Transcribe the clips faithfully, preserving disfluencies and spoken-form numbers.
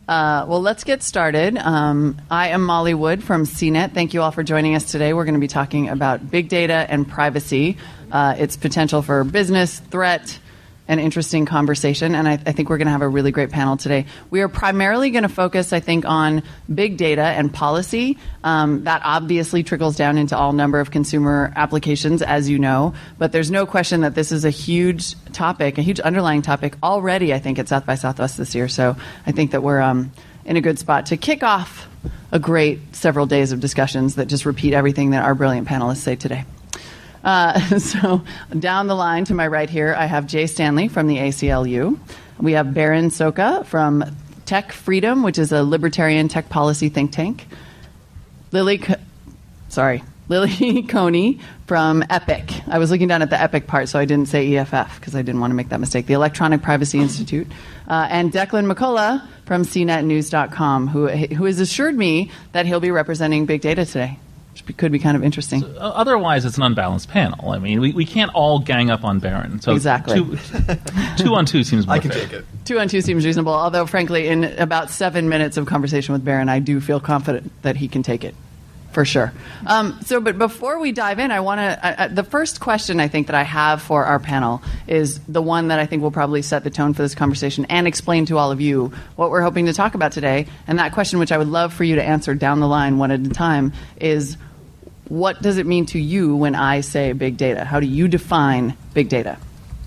Uh, well, let's get started. Um, I am Molly Wood from C net. Thank you all for joining us today. We're going to be talking about big data and privacy, uh, its potential for business, threat, an interesting conversation, and I, I think we're going to have a really great panel today. We are primarily going to focus, I think, on big data and policy. Um, that obviously trickles down into all number of consumer applications, as you know, but there's no question that this is a huge topic, a huge underlying topic already, I think, at South by Southwest this year. So I think that we're um, in a good spot to kick off a great several days of discussions that just repeat everything that our brilliant panelists say today. Uh, so down the line to my right here, I have Jay Stanley from the A C L U. We have Baron Soka from Tech Freedom, which is a libertarian tech policy think tank. Lily, Co- sorry, Lily Coney from EPIC. I was looking down at the EPIC part, so I didn't say E F F because I didn't want to make that mistake. The Electronic Privacy Institute. Uh, and Declan McCullough from C net news dot com, who, who has assured me that he'll be representing big data today. Which could be kind of interesting. So, uh, otherwise, it's an unbalanced panel. I mean, we, we can't all gang up on Baron. So exactly. Two, two on two seems more I can fair. take it. Two on two seems reasonable, although, frankly, in about seven minutes of conversation with Baron, I do feel confident that he can take it, for sure. Um, so, but before we dive in, I want to... Uh, the first question, I think, that I have for our panel is the one that I think will probably set the tone for this conversation and explain to all of you what we're hoping to talk about today. And that question, which I would love for you to answer down the line one at a time, is... what does it mean to you when I say big data? How do you define big data?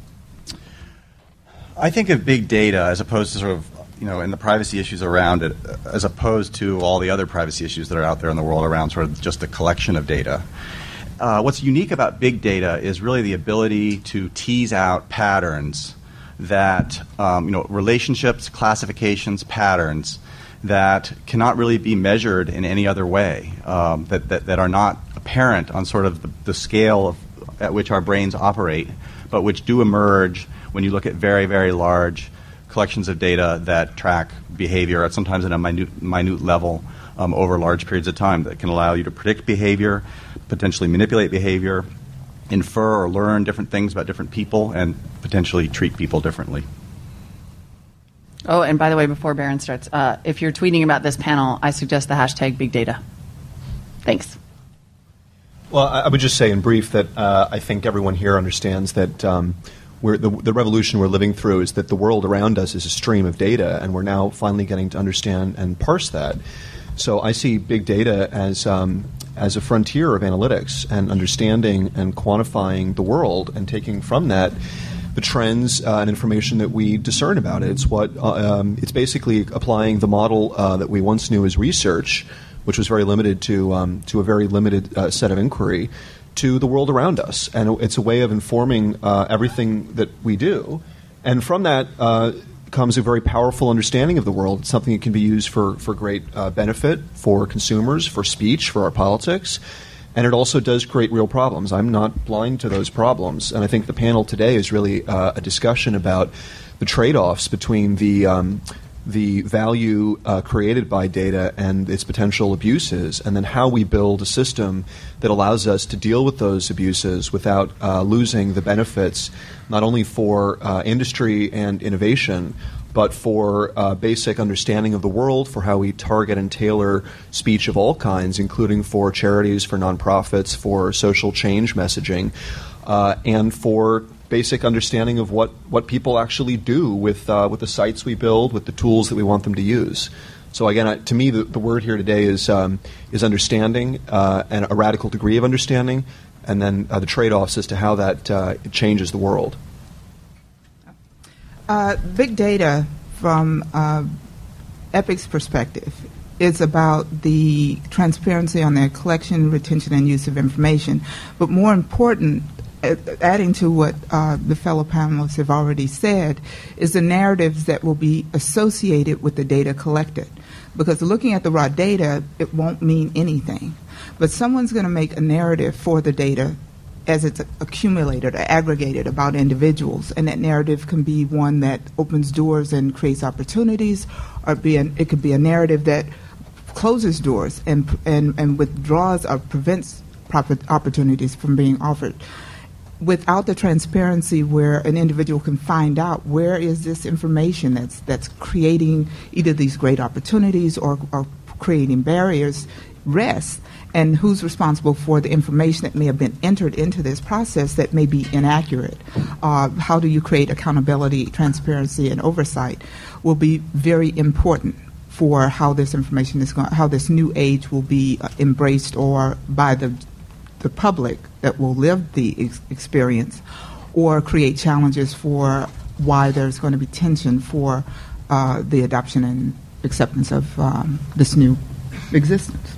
I think of big data as opposed to sort of, you know, and the privacy issues around it, as opposed to all the other privacy issues that are out there in the world around sort of just a collection of data. Uh, what's unique about big data is really the ability to tease out patterns that, um, you know, relationships, classifications, patterns that cannot really be measured in any other way, um, that, that, that are not apparent on sort of the, the scale of, at which our brains operate, but which do emerge when you look at very, very large collections of data that track behavior, at sometimes at a minute, minute level um, over large periods of time, that can allow you to predict behavior, potentially manipulate behavior, infer or learn different things about different people, and potentially treat people differently. Oh, and by the way, before Baron starts, uh, if you're tweeting about this panel, I suggest the hashtag big data. Thanks. Well, I would just say in brief that uh, I think everyone here understands that um, we're, the, the revolution we're living through is that the world around us is a stream of data, and we're now finally getting to understand and parse that. So I see big data as um, as a frontier of analytics and understanding and quantifying the world and taking from that the trends uh, and information that we discern about it. It's what uh, um, it's basically applying the model uh, that we once knew as research, which was very limited to um, to a very limited uh, set of inquiry, to the world around us, and it's a way of informing uh, everything that we do. And from that uh, comes a very powerful understanding of the world. It's something that can be used for for great uh, benefit for consumers, for speech, for our politics. And it also does create real problems. I'm not blind to those problems. And I think the panel today is really uh, a discussion about the trade-offs between the um, the value uh, created by data and its potential abuses, and then how we build a system that allows us to deal with those abuses without uh, losing the benefits, not only for uh, industry and innovation, but for uh, basic understanding of the world, for how we target and tailor speech of all kinds, including for charities, for nonprofits, for social change messaging, uh, and for basic understanding of what, what people actually do with uh, with the sites we build, with the tools that we want them to use. So again, uh, to me, the, the word here today is um, is understanding, uh, and a radical degree of understanding, and then uh, the trade-offs as to how that uh, changes the world. Uh, big data, from uh, EPIC's perspective, is about the transparency on their collection, retention, and use of information. But more important, uh, adding to what uh, the fellow panelists have already said, is the narratives that will be associated with the data collected. Because looking at the raw data, it won't mean anything. But someone's going to make a narrative for the data as it's accumulated or aggregated about individuals. And that narrative can be one that opens doors and creates opportunities, or be an, it could be a narrative that closes doors and, and, and withdraws or prevents proper opportunities from being offered. without the transparency where an individual can find out where is this information that's that's creating either these great opportunities or, or creating barriers, rest, and who's responsible for the information that may have been entered into this process that may be inaccurate. Uh, how do you create accountability, transparency, and oversight will be very important for how this information is going, how this new age will be uh, embraced or by the the public that will live the ex- experience, or create challenges for why there's going to be tension for uh, the adoption and acceptance of um, this new existence.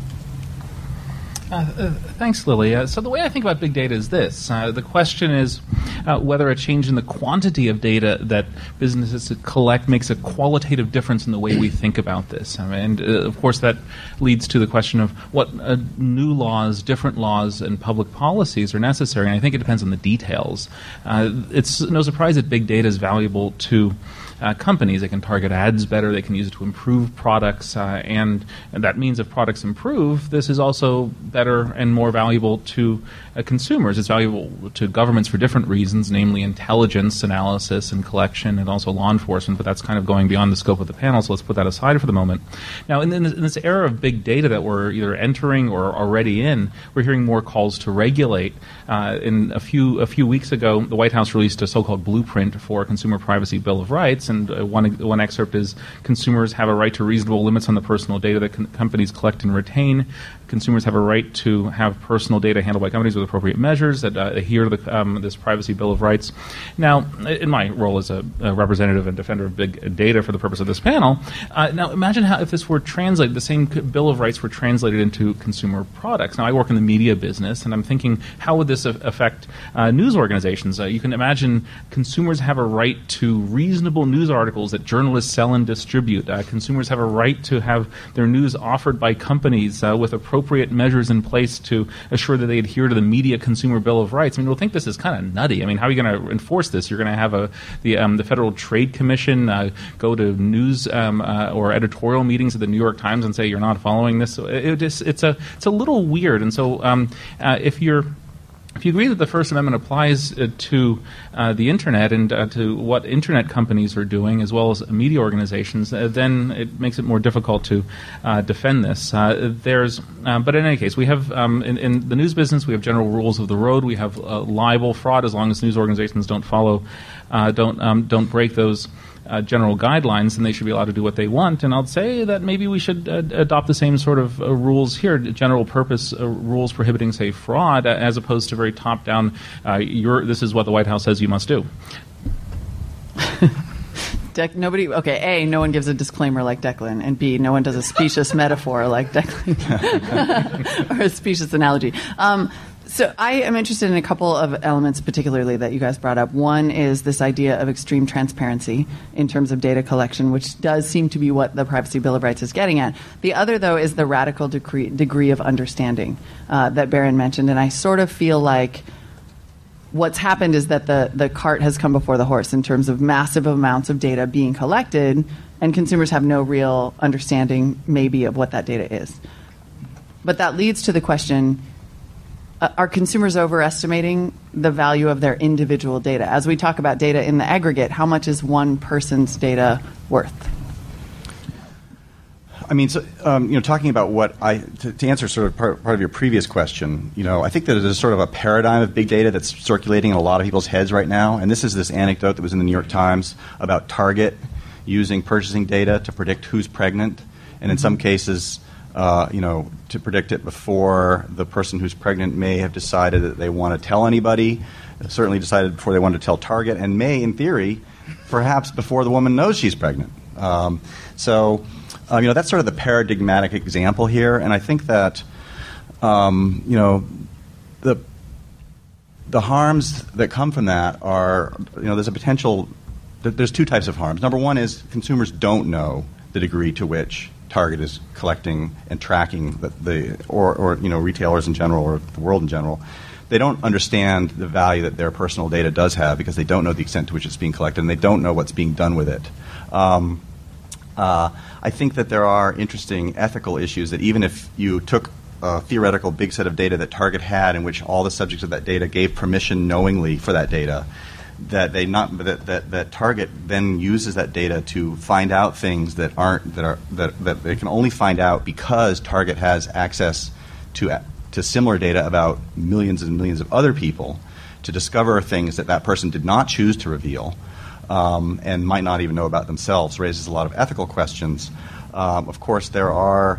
Uh, uh, thanks, Lily. Uh, so the way I think about big data is this. Uh, the question is uh, whether a change in the quantity of data that businesses collect makes a qualitative difference in the way we think about this. I mean, and, uh, of course, that leads to the question of what uh, new laws, different laws, and public policies are necessary, and I think it depends on the details. Uh, it's no surprise that big data is valuable to Uh, companies. They can target ads better. They can use it to improve products, uh, and, and that means if products improve, this is also better and more valuable to uh, consumers. It's valuable to governments for different reasons, namely intelligence analysis and collection, and also law enforcement. But that's kind of going beyond the scope of the panel. So let's put that aside for the moment. Now, in, in, this, in this era of big data that we're either entering or already in, we're hearing more calls to regulate. Uh, in a few a few weeks ago, the White House released a so-called blueprint for a Consumer Privacy Bill of Rights. And uh, one one excerpt is: consumers have a right to reasonable limits on the personal data that com- companies collect and retain. Consumers have a right to have personal data handled by companies with appropriate measures that uh, adhere to the, um, this Privacy Bill of Rights. Now, in my role as a, a representative and defender of big data for the purpose of this panel, uh, now imagine how if this were translated, the same Bill of Rights were translated into consumer products. Now, I work in the media business, and I'm thinking, how would this affect uh, news organizations? Uh, you can imagine consumers have a right to reasonable news articles that journalists sell and distribute. Uh, consumers have a right to have their news offered by companies uh, with appropriate measures in place to assure that they adhere to the Media Consumer Bill of Rights. I mean, we'll think this is kind of nutty. I mean, how are you going to enforce this? You're going to have a the um, the Federal Trade Commission uh, go to news um, uh, or editorial meetings at the New York Times and say you're not following this. It, it just, it's a it's a little weird. And so, um, uh, if you're If you agree that the First Amendment applies uh, to uh, the Internet and uh, to what Internet companies are doing, as well as media organizations, uh, then it makes it more difficult to uh, defend this. Uh, there's, uh, but in any case, we have um, in, in the news business, we have general rules of the road. We have uh, libel, fraud, as long as news organizations don't follow, uh, don't um, don't break those Uh, general guidelines, and they should be allowed to do what they want. And I'll say that maybe we should uh, adopt the same sort of uh, rules here, general purpose uh, rules prohibiting, say, fraud, uh, as opposed to very top-down, uh, you're, this is what the White House says you must do. De- nobody, okay, A, no one gives a disclaimer like Declan, and B, no one does a specious metaphor like Declan, or a specious analogy. Um, So I am interested in a couple of elements particularly that you guys brought up. One is this idea of extreme transparency in terms of data collection, which does seem to be what the Privacy Bill of Rights is getting at. The other, though, is the radical degree, degree of understanding uh, that Barron mentioned. And I sort of feel like what's happened is that the, the cart has come before the horse in terms of massive amounts of data being collected, and consumers have no real understanding maybe of what that data is. But that leads to the question, Uh, are consumers overestimating the value of their individual data? As we talk about data in the aggregate, how much is one person's data worth? I mean, so, um, you know, talking about what I to, to answer sort of part, part of your previous question, you know, I think that there's sort of a paradigm of big data that's circulating in a lot of people's heads right now, and this is this anecdote that was in the New York Times about Target using purchasing data to predict who's pregnant, and in some cases, Uh, you know, to predict it before the person who's pregnant may have decided that they want to tell anybody, certainly decided before they wanted to tell Target, and may, in theory, perhaps before the woman knows she's pregnant. Um, so, uh, you know, that's sort of the paradigmatic example here, and I think that, um, you know, the the harms that come from that are, you know, there's a potential, there's two types of harms. Number one is consumers don't know the degree to which Target is collecting and tracking the, the or, or you know retailers in general or the world in general. They don't understand the value that their personal data does have because they don't know the extent to which it's being collected, and they don't know what's being done with it. Um, uh, I think that there are interesting ethical issues that even if you took a theoretical big set of data that Target had, in which all the subjects of that data gave permission knowingly for that data, that they not that, that, that Target then uses that data to find out things that aren't that are that, that they can only find out because Target has access to to similar data about millions and millions of other people, to discover things that that person did not choose to reveal, um, and might not even know about themselves. Raises a lot of ethical questions. Um, of course, there are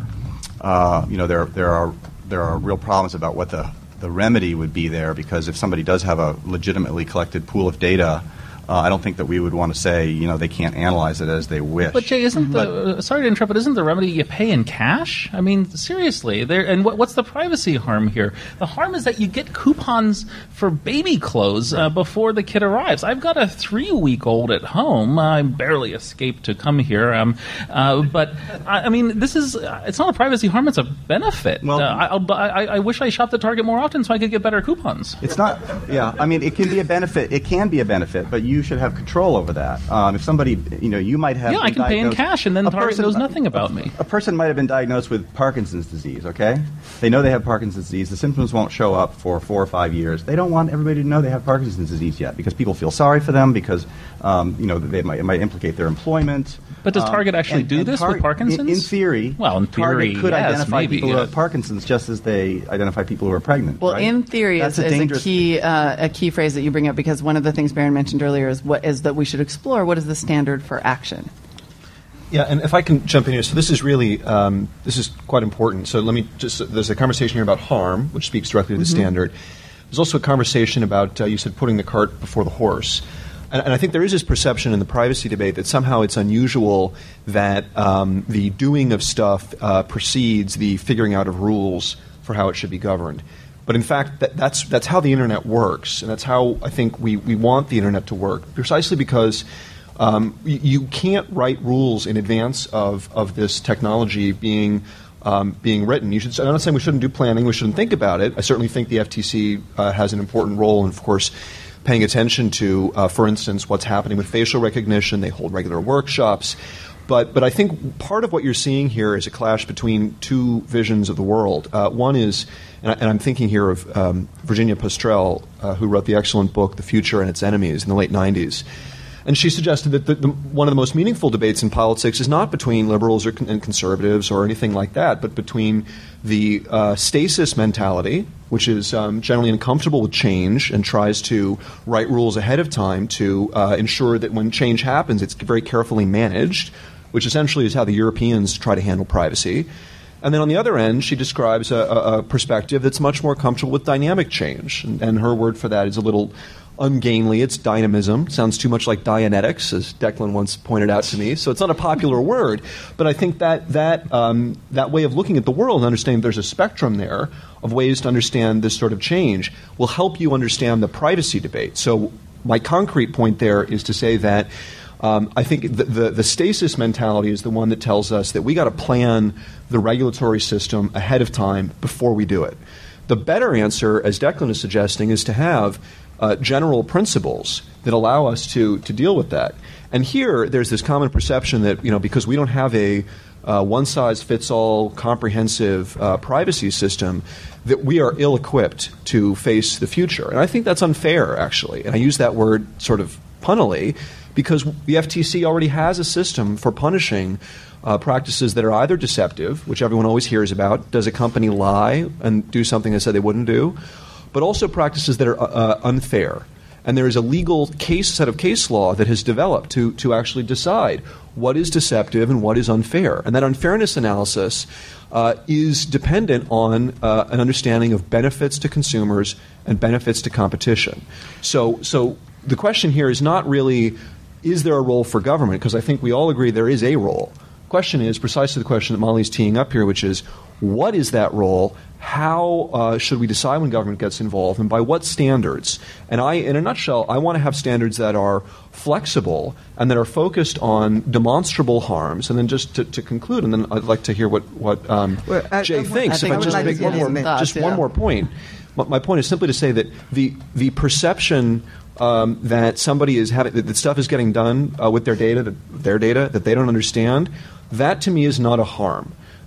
uh, you know there there are there are real problems about what the the remedy would be there, because if somebody does have a legitimately collected pool of data, uh, I don't think that we would want to say, you know, they can't analyze it as they wish. But Jay, isn't but, the uh, sorry to interrupt, but isn't the remedy you pay in cash? I mean, seriously, there. And what, what's the privacy harm here? The harm is that you get coupons for baby clothes uh, before the kid arrives. I've got a three-week-old at home. I barely escaped to come here, um, uh, but I, I mean, this is—it's not a privacy harm; it's a benefit. Well, uh, I, I'll, I, I wish I shopped at Target more often so I could get better coupons. It's not. Yeah, I mean, it can be a benefit. It can be a benefit, but you should have control over that. Um, if somebody, you know, you might have. Yeah, I can pay in cash, and then Target person, knows nothing about me. A person might have been diagnosed with Parkinson's disease. Okay, they know they have Parkinson's disease. The symptoms won't show up for four or five years. They don't want everybody to know they have Parkinson's disease yet, because people feel sorry for them, because um, you know they might it might implicate their employment. But does Target um, actually and, do and this Tar- with Parkinson's? In, in theory, well, in theory, Target could yes, identify maybe, people yeah. who have Parkinson's just as they identify people who are pregnant. Well, right? in theory, That's is, a is a dangerous key uh, a key phrase that you bring up, because one of the things Barron mentioned earlier is what is that we should explore what is the standard for action. Yeah, and if I can jump in here, so this is really um, this is quite important. So let me just there's a conversation here about harm, which speaks directly to the Mm-hmm. standard. There's also a conversation about uh, you said putting the cart before the horse. And, and I think there is this perception in the privacy debate that somehow it's unusual that um, the doing of stuff uh, precedes the figuring out of rules for how it should be governed. But in fact, that, that's that's how the Internet works, and that's how I think we, we want the Internet to work, precisely because um, you, you can't write rules in advance of, of this technology being um, being written. You should. I'm not saying we shouldn't do planning. We shouldn't think about it. I certainly think the F T C uh, has an important role, and of course, paying attention to, uh, for instance, what's happening with facial recognition. They hold regular workshops. But but I think part of what you're seeing here is a clash between two visions of the world. Uh, one is, and, I, and I'm thinking here of um, Virginia Postrel, uh, who wrote the excellent book The Future and Its Enemies in the late nineties. And she suggested that the, the, one of the most meaningful debates in politics is not between liberals or con- and conservatives or anything like that, but between the uh, stasis mentality, which is um, generally uncomfortable with change and tries to write rules ahead of time to uh, ensure that when change happens, it's very carefully managed, which essentially is how the Europeans try to handle privacy. And then on the other end, she describes a, a, a perspective that's much more comfortable with dynamic change. And, and her word for that is a little ungainly. It's dynamism. Sounds too much like Dianetics, as Declan once pointed out to me. So it's not a popular word. But I think that that um, that way of looking at the world and understanding there's a spectrum there of ways to understand this sort of change will help you understand the privacy debate. So my concrete point there is to say that Um, I think the, the, the stasis mentality is the one that tells us that we got to plan the regulatory system ahead of time before we do it. The better answer, as Declan is suggesting, is to have uh, general principles that allow us to to deal with that. And here, there's this common perception that, you know, because we don't have a uh, one-size-fits-all comprehensive uh, privacy system, that we are ill-equipped to face the future. And I think that's unfair, actually. And I use that word sort of punnily, because the F T C already has a system for punishing uh, practices that are either deceptive, which everyone always hears about. Does a company lie and do something they said they wouldn't do? But also practices that are uh, unfair. And there is a legal case set of case law that has developed to, to actually decide what is deceptive and what is unfair. And that unfairness analysis uh, is dependent on uh, an understanding of benefits to consumers and benefits to competition. So, so the question here is not really, is there a role for government? Because I think we all agree there is a role. The question is precisely the question that Molly's teeing up here, which is, what is that role? How uh, should we decide when government gets involved, and by what standards? And I, in a nutshell, I want to have standards that are flexible and that are focused on demonstrable harms. And then just to, to conclude, and then I'd like to hear what, what um, well, I, Jay I, thinks. I think if I just like make one more, thoughts, just yeah. one more point. My, my point is simply to say that the, the perception Um, that somebody is having that, that stuff is getting done uh, with their data, that, their data that they don't understand, that to me is not a harm.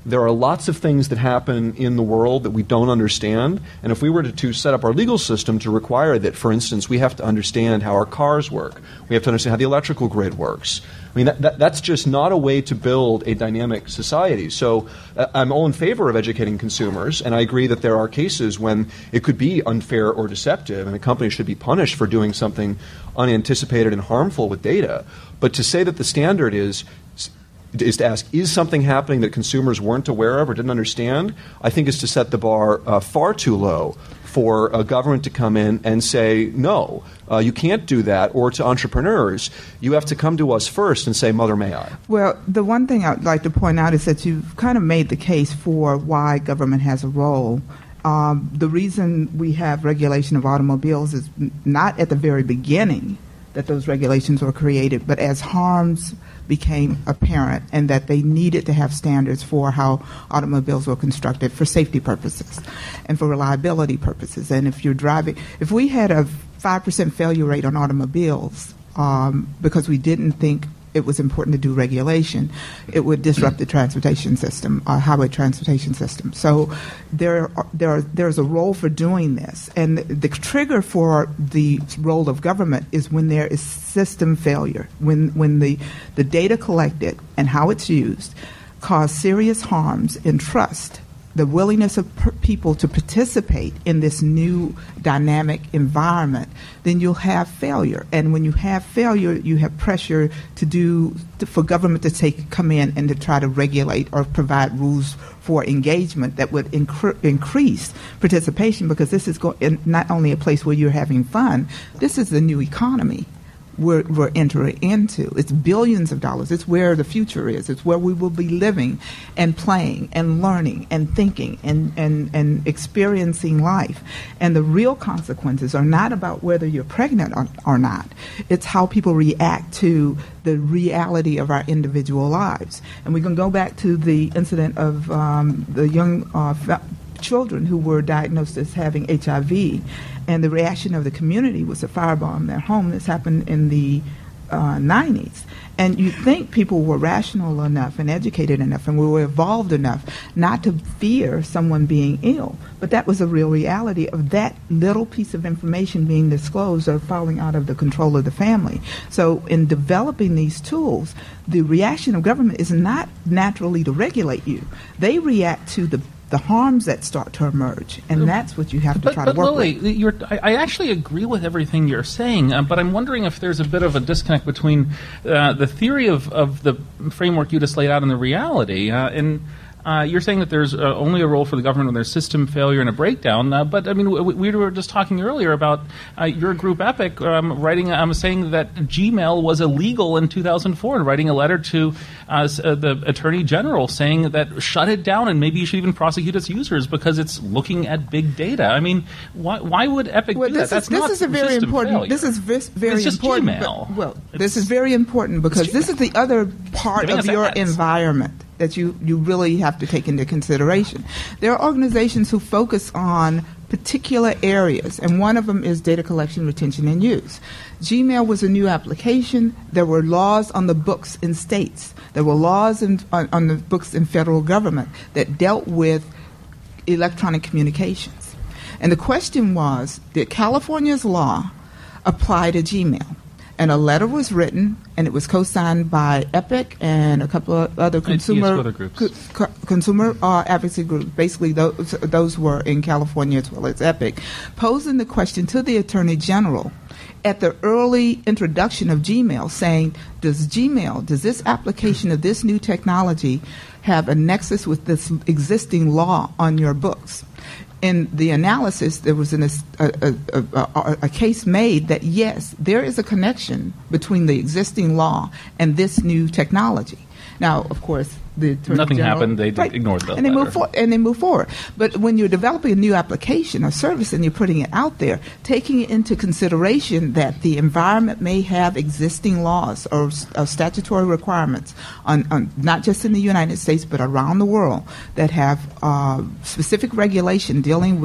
there are lots of things that happen in the world that we don't understand. And if we were to, to set up our legal system to require that, for instance, we have to understand how our cars work, we have to understand how the electrical grid works, I mean, that, that, that's just not a way to build a dynamic society. So uh, I'm all in favor of educating consumers, and I agree that there are cases when it could be unfair or deceptive, and a company should be punished for doing something unanticipated and harmful with data. But to say that the standard is is to ask, is something happening that consumers weren't aware of or didn't understand, I think is to set the bar uh, far too low for a government to come in and say, no, uh, you can't do that, or to entrepreneurs, you have to come to us first and say, mother, may I? Well, the one thing I'd like to point out is that you've kind of made the case for why government has a role. Um, the reason we have regulation of automobiles is not at the very beginning that those regulations were created, but as harms became apparent and that they needed to have standards for how automobiles were constructed for safety purposes and for reliability purposes. And if you're driving, if we had a five percent failure rate on automobiles um, because we didn't think it was important to do regulation, it would disrupt the transportation system, uh, highway transportation system. So there, are, there, are, there's a role for doing this. And the, the trigger for the role of government is when there is system failure, when, when the, the data collected and how it's used cause serious harms in trust, the willingness of per- people to participate in this new dynamic environment, then you'll have failure. And when you have failure, you have pressure to do to, for government to take come in and to try to regulate or provide rules for engagement that would incre- increase participation, because this is go- in not only a place where you're having fun, this is the new economy We're, we're entering into. It's billions of dollars. It's where the future is. It's where we will be living and playing and learning and thinking and, and, and experiencing life. And the real consequences are not about whether you're pregnant or, or not. It's how people react to the reality of our individual lives. And we can go back to the incident of um, the young uh, fa- children who were diagnosed as having H I V. And the reaction of the community was to firebomb their home. This happened in the uh, nineties. And you think people were rational enough and educated enough and we were evolved enough not to fear someone being ill. But that was a real reality of that little piece of information being disclosed or falling out of the control of the family. So in developing these tools, the reaction of government is not naturally to regulate you. They react to the the harms that start to emerge, and that's what you have to but, try but to work Lily, with. You're, I, I actually agree with everything you're saying, uh, but I'm wondering if there's a bit of a disconnect between uh, the theory of, of the framework you just laid out and the reality. Uh, and uh, you're saying that there's uh, only a role for the government when there's system failure and a breakdown. Uh, but I mean, we, we were just talking earlier about uh, your group, Epic, um, writing. I'm um, saying that Gmail was illegal in two thousand four, and writing a letter to uh, the Attorney General saying that shut it down and maybe you should even prosecute its users because it's looking at big data. I mean, why, why would Epic well, do this that? Is, That's this not is a very important. failure. This is vis- very it's just important. Gmail. But, well, it's, this is very important because this is the other part of your ads. environment that you, you really have to take into consideration. There are organizations who focus on particular areas, and one of them is data collection, retention, and use. Gmail was a new application. There were laws on the books in states. There were laws in, on, on the books in federal government that dealt with electronic communications. And the question was, did California's law apply to Gmail? And a letter was written, and it was co-signed by Epic and a couple of other consumer other groups. co- co- consumer uh, advocacy groups. Basically, those those were in California as well as Epic, posing the question to the Attorney General at the early introduction of Gmail, saying, "Does Gmail, does this application of this new technology have a nexus with this existing law on your books?" In the analysis, there was an, a, a, a, a case made that, yes, there is a connection between the existing law and this new technology. Now, of course, the Attorney Nothing General, happened. They right, ignored the and they letter. move for, and they move forward. But when you're developing a new application or service and you're putting it out there, taking it into consideration that the environment may have existing laws or, or statutory requirements on, on not just in the United States but around the world that have uh, specific regulation dealing with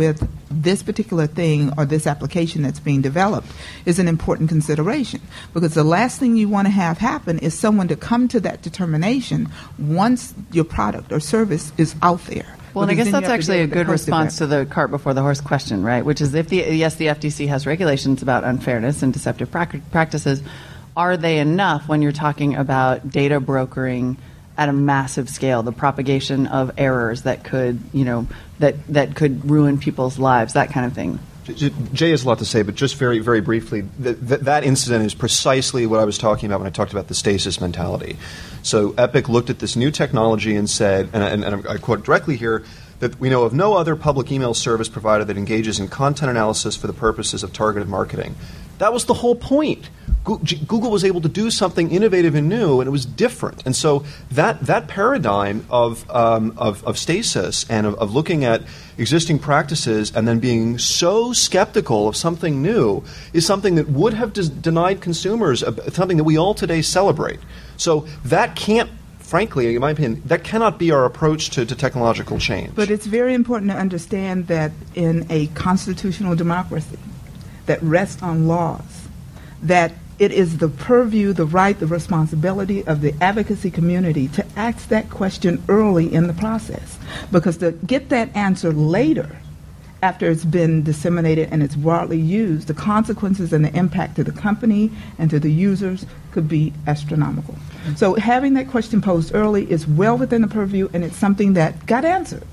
this particular thing or this application that's being developed is an important consideration, because the last thing you want to have happen is someone to come to that determination once your product or service is out there. Well, and I Because guess then you that's have to actually deal a with the good cost response effect. to the cart before the horse question, right? Which is if the yes, the F T C has regulations about unfairness and deceptive prac- practices, are they enough when you're talking about data brokering at a massive scale, the propagation of errors that could, you know, that that could ruin people's lives, that kind of thing? Jay has a lot to say, but just very, very briefly, th- th- that incident is precisely what I was talking about when I talked about the stasis mentality. So Epic looked at this new technology and said, and, and, and I quote directly here, that we know of no other public email service provider that engages in content analysis for the purposes of targeted marketing. That was the whole point. Google was able to do something innovative and new, and it was different. And so that that paradigm of um, of, of stasis and of, of looking at existing practices and then being so skeptical of something new is something that would have des- denied consumers a, something that we all today celebrate. So that can't, frankly, in my opinion, that cannot be our approach to, to technological change. But it's very important to understand that in a constitutional democracy that rests on laws, that it is the purview, the right, the responsibility of the advocacy community to ask that question early in the process. Because to get that answer later, after it's been disseminated and it's broadly used, the consequences and the impact to the company and to the users could be astronomical. So having that question posed early is well within the purview, and it's something that got answered.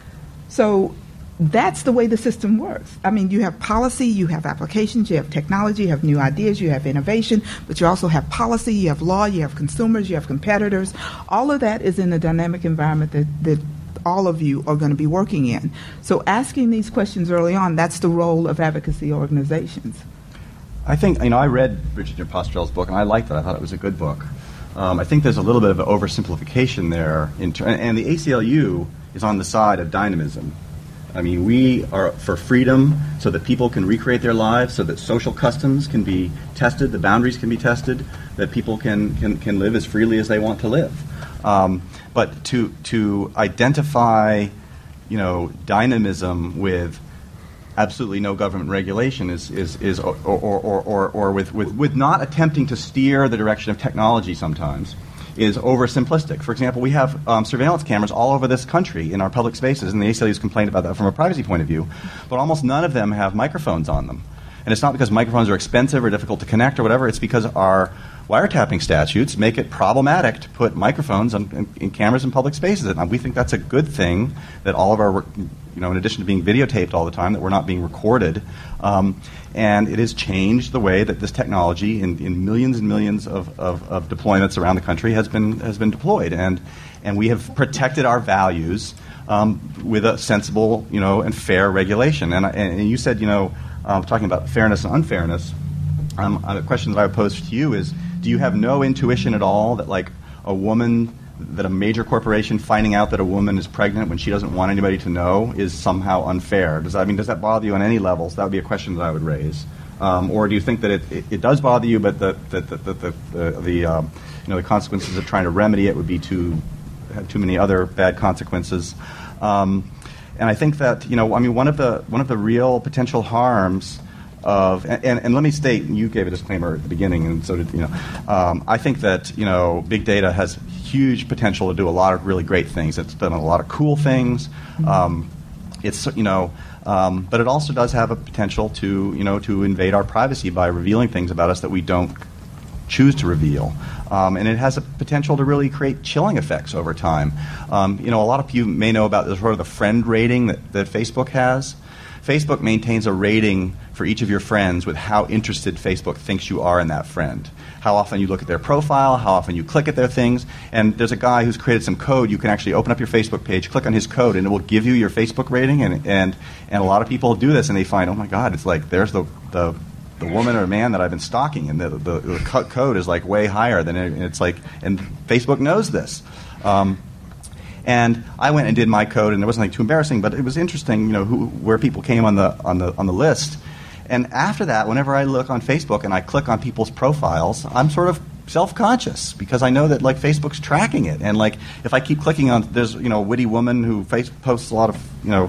So that's the way the system works. I mean, you have policy, you have applications, you have technology, you have new ideas, you have innovation, but you also have policy, you have law, you have consumers, you have competitors. All of that is in the dynamic environment that, that all of you are going to be working in. So asking these questions early on, that's the role of advocacy organizations. I think, you know, I read Richard Postrell's book, and I liked it. I thought it was a good book. Um, I think there's a little bit of an oversimplification there, in ter- and the A C L U is on the side of dynamism. I mean, we are for freedom so that people can recreate their lives, so that social customs can be tested, the boundaries can be tested, that people can, can, can live as freely as they want to live. Um, but to to identify, you know, dynamism with absolutely no government regulation is is, is or, or, or, or, or with, with, with not attempting to steer the direction of technology sometimes is oversimplistic. For example, we have um, surveillance cameras all over this country in our public spaces, and the A C L U has complained about that from a privacy point of view, but almost none of them have microphones on them. And it's not because microphones are expensive or difficult to connect or whatever, it's because our wiretapping statutes make it problematic to put microphones on, in, in cameras in public spaces. And we think that's a good thing, that all of our work, you know, in addition to being videotaped all the time, that we're not being recorded. Um, and it has changed the way that this technology in, in millions and millions of, of, of deployments around the country has been has been deployed. And and we have protected our values um, with a sensible, you know, and fair regulation. And, and you said, you know, uh, talking about fairness and unfairness, um, a question that I would pose to you is, do you have no intuition at all that, like, a woman, that a major corporation finding out that a woman is pregnant when she doesn't want anybody to know is somehow unfair? Does that, I mean, does that bother you on any levels? That would be a question that I would raise. Um, or do you think that it, it, it does bother you, but the the the the, the, the um, you know, the consequences of trying to remedy it would be too have too many other bad consequences? Um, and I think that, you know, I mean, one of the one of the real potential harms of, and, and, and let me state, you gave a disclaimer at the beginning, and so did, you know, um, I think that, you know, big data has huge potential to do a lot of really great things. It's done a lot of cool things. Um, it's, you know, um, but it also does have a potential to, you know, to invade our privacy by revealing things about us that we don't choose to reveal. Um, and it has a potential to really create chilling effects over time. Um, you know, a lot of you may know about the sort of the friend rating that, that Facebook has. Facebook maintains a rating for each of your friends with how interested Facebook thinks you are in that friend. How often you look at their profile, how often you click at their things. And there's a guy who's created some code. You can actually open up your Facebook page, click on his code, and it will give you your Facebook rating. And and, and a lot of people do this, and they find, oh, my God, it's like there's the the, the woman or man that I've been stalking, and the, the, the code is like way higher than it, and it's like, and Facebook knows this. Um, And I went and did my code, and it wasn't like too embarrassing, but it was interesting, you know, who, where people came on the on the on the list. And after that, whenever I look on Facebook and I click on people's profiles, I'm sort of self-conscious because I know that, like, Facebook's tracking it. And, like, if I keep clicking on, there's, you know, a witty woman who face, posts a lot of, you know,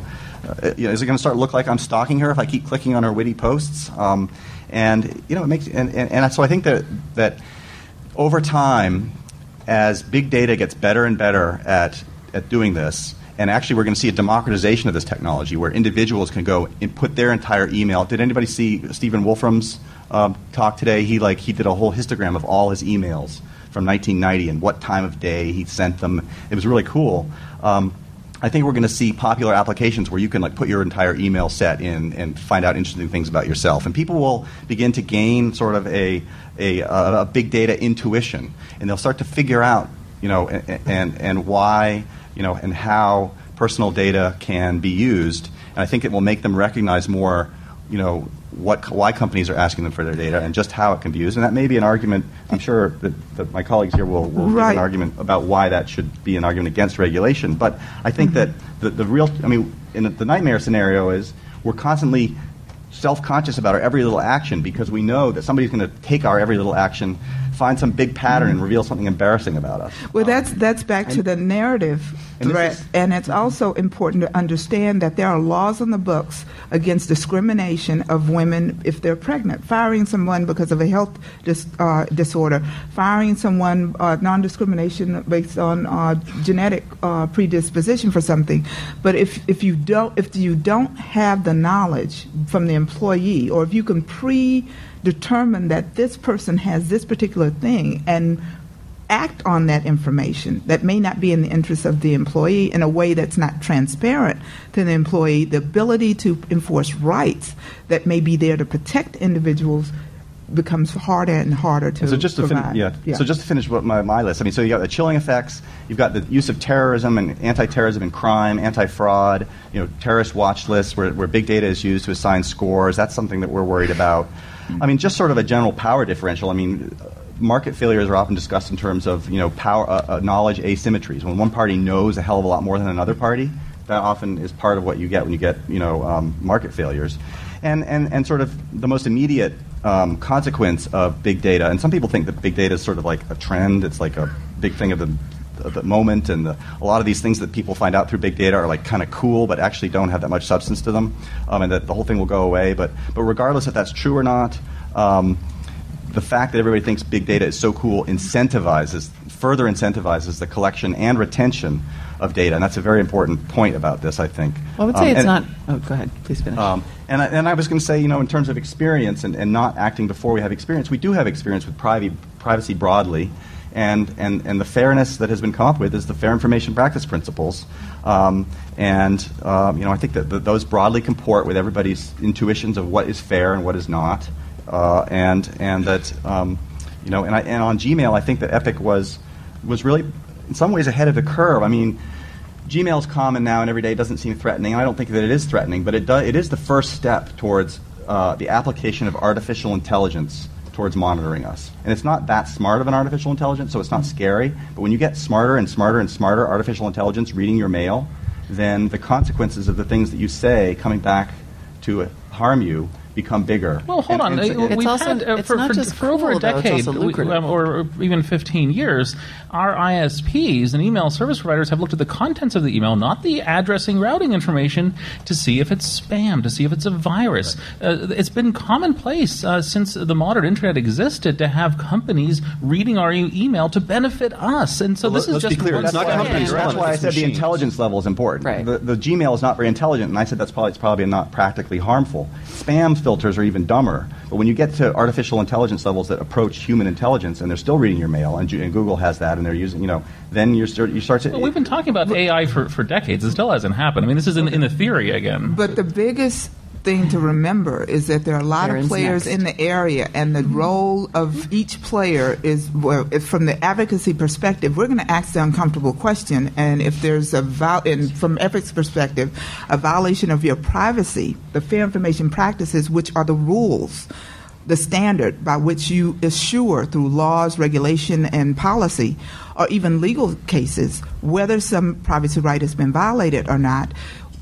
uh, you know, is it going to start to look like I'm stalking her if I keep clicking on her witty posts? Um, and you know, it makes and, and, and so I think that that over time, as big data gets better and better at at doing this, and actually we're going to see a democratization of this technology where individuals can go and put their entire email. Did anybody see Stephen Wolfram's um, talk today? He like he did a whole histogram of all his emails from nineteen ninety and what time of day he sent them. It was really cool. Um, I think we're going to see popular applications where you can like put your entire email set in and find out interesting things about yourself, and people will begin to gain sort of a a, a big data intuition, and they'll start to figure out, you know, and and, and why, you know, and how personal data can be used, and I think it will make them recognize more, you know, what why companies are asking them for their data and just how it can be used. And that may be an argument, I'm sure that, that my colleagues here will, will right. give an argument about why that should be an argument against regulation. But I think mm-hmm. that the, the real, I mean, in the, the nightmare scenario is we're constantly self-conscious about our every little action because we know that somebody's going to take our every little action, find some big pattern, and reveal something embarrassing about us. Well, um, that's that's back to the narrative and threat, is, and it's also important to understand that there are laws on the books against discrimination of women if they're pregnant. Firing someone because of a health dis, uh, disorder, firing someone uh, non-discrimination based on uh, genetic uh, predisposition for something. But if if you don't if you don't have the knowledge from the employee, or if you can predetermine that this person has this particular thing and act on that information that may not be in the interest of the employee in a way that's not transparent to the employee, the ability to enforce rights that may be there to protect individuals becomes harder and harder to so just to provide. fin- yeah. yeah. So just to finish what my, my list, I mean, so you got the chilling effects, you've got the use of terrorism and anti-terrorism and crime, anti-fraud, you know, terrorist watch lists where, where big data is used to assign scores. That's something that we're worried about. I mean, just sort of a general power differential. I mean, market failures are often discussed in terms of, you know, power, uh, uh, knowledge asymmetries. When one party knows a hell of a lot more than another party, that often is part of what you get when you get, you know, um, market failures. And, and, and sort of the most immediate um, consequence of big data, and some people think that big data is sort of like a trend. It's like a big thing of the, of the moment, and the, a lot of these things that people find out through big data are like kind of cool, but actually don't have that much substance to them, um, and that the whole thing will go away. But, but regardless if that's true or not, um, the fact that everybody thinks big data is so cool incentivizes, further incentivizes the collection and retention of data, and that's a very important point about this, I think. Well, I would say um, it's not. Oh, go ahead. Please finish. Um, and, I, and I was going to say, you know, in terms of experience and, and not acting before we have experience, we do have experience with privacy, privacy broadly, and, and, and the fairness that has been come up with is the Fair Information Practice Principles. Um, and, um, you know, I think that the, those broadly comport with everybody's intuitions of what is fair and what is not. Uh, and and that, um, you know, and, I, and on Gmail, I think that Epic was was really, in some ways, ahead of the curve. I mean, Gmail is common now and every day. It doesn't seem threatening. I don't think that it is threatening, but it, do, it is the first step towards uh, the application of artificial intelligence towards monitoring us. And it's not that smart of an artificial intelligence, so it's not scary. But when you get smarter and smarter and smarter artificial intelligence reading your mail, then the consequences of the things that you say coming back to harm you become bigger. Well, hold and, on. and so Uh, We've also- had, uh, it's for, not for, just for over cool, a though, it's decade, also we, lucrative. um, or, or even fifteen years, our I S Ps and email service providers have looked at the contents of the email, not the addressing routing information, to see if it's spam, to see if it's a virus. Right. Uh, it's been commonplace uh, since the modern internet existed to have companies reading our e- email to benefit us. And so Well, this is let's just be clear, one it's not step. companies. That's Right. why I It's said the machines. intelligence level is important. Right. The, the Gmail is not very intelligent, and I said that's probably it's probably not practically harmful. Spam filters are even dumber. But when you get to artificial intelligence levels that approach human intelligence, and they're still reading your mail, and, and Google has that, and they're using, you know, then you're start, you start to. Well, we've been talking about A I for, for decades. It still hasn't happened. I mean, this is in, in the theory again. But the biggest thing to remember is that there are a lot Karen's of players next. in the area, and the role of each player is, well, if from the advocacy perspective, we're going to ask the uncomfortable question, and if there's a vo- and from Epic's perspective, a violation of your privacy, the fair information practices, which are the rules, the standard by which you assure through laws, regulation, and policy, or even legal cases, whether some privacy right has been violated or not,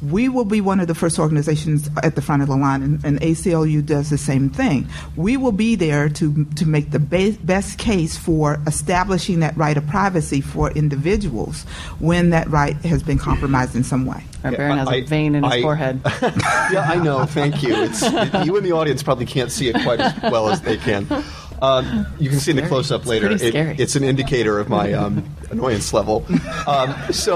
we will be one of the first organizations at the front of the line, and, and A C L U does the same thing. We will be there to to make the ba- best case for establishing that right of privacy for individuals when that right has been compromised in some way. Our Baron has a I- vein in his I- forehead. Yeah, I know. Thank you. It's, it, you in the audience probably can't see it quite as well as they can. Um, you can see in the close-up later. pretty It, scary. it's an indicator of my um, annoyance level. Um, so,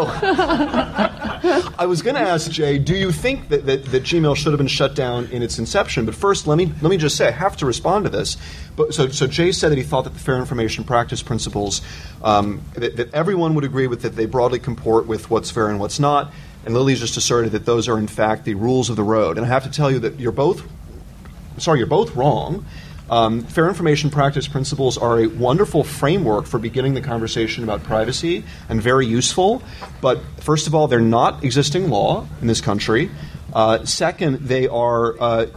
I was going to ask Jay, do you think that, that, that Gmail should have been shut down in its inception? But first, let me let me just say I have to respond to this. But so, so Jay said that he thought that the fair information practice principles um, that, that everyone would agree with, that they broadly comport with what's fair and what's not. And Lily's just asserted that those are in fact the rules of the road. And I have to tell you that you're both sorry, you're both wrong. Um, fair information practice principles are a wonderful framework for beginning the conversation about privacy and very useful. But first of all, they're not existing law in this country. Uh, second, they are. Uh,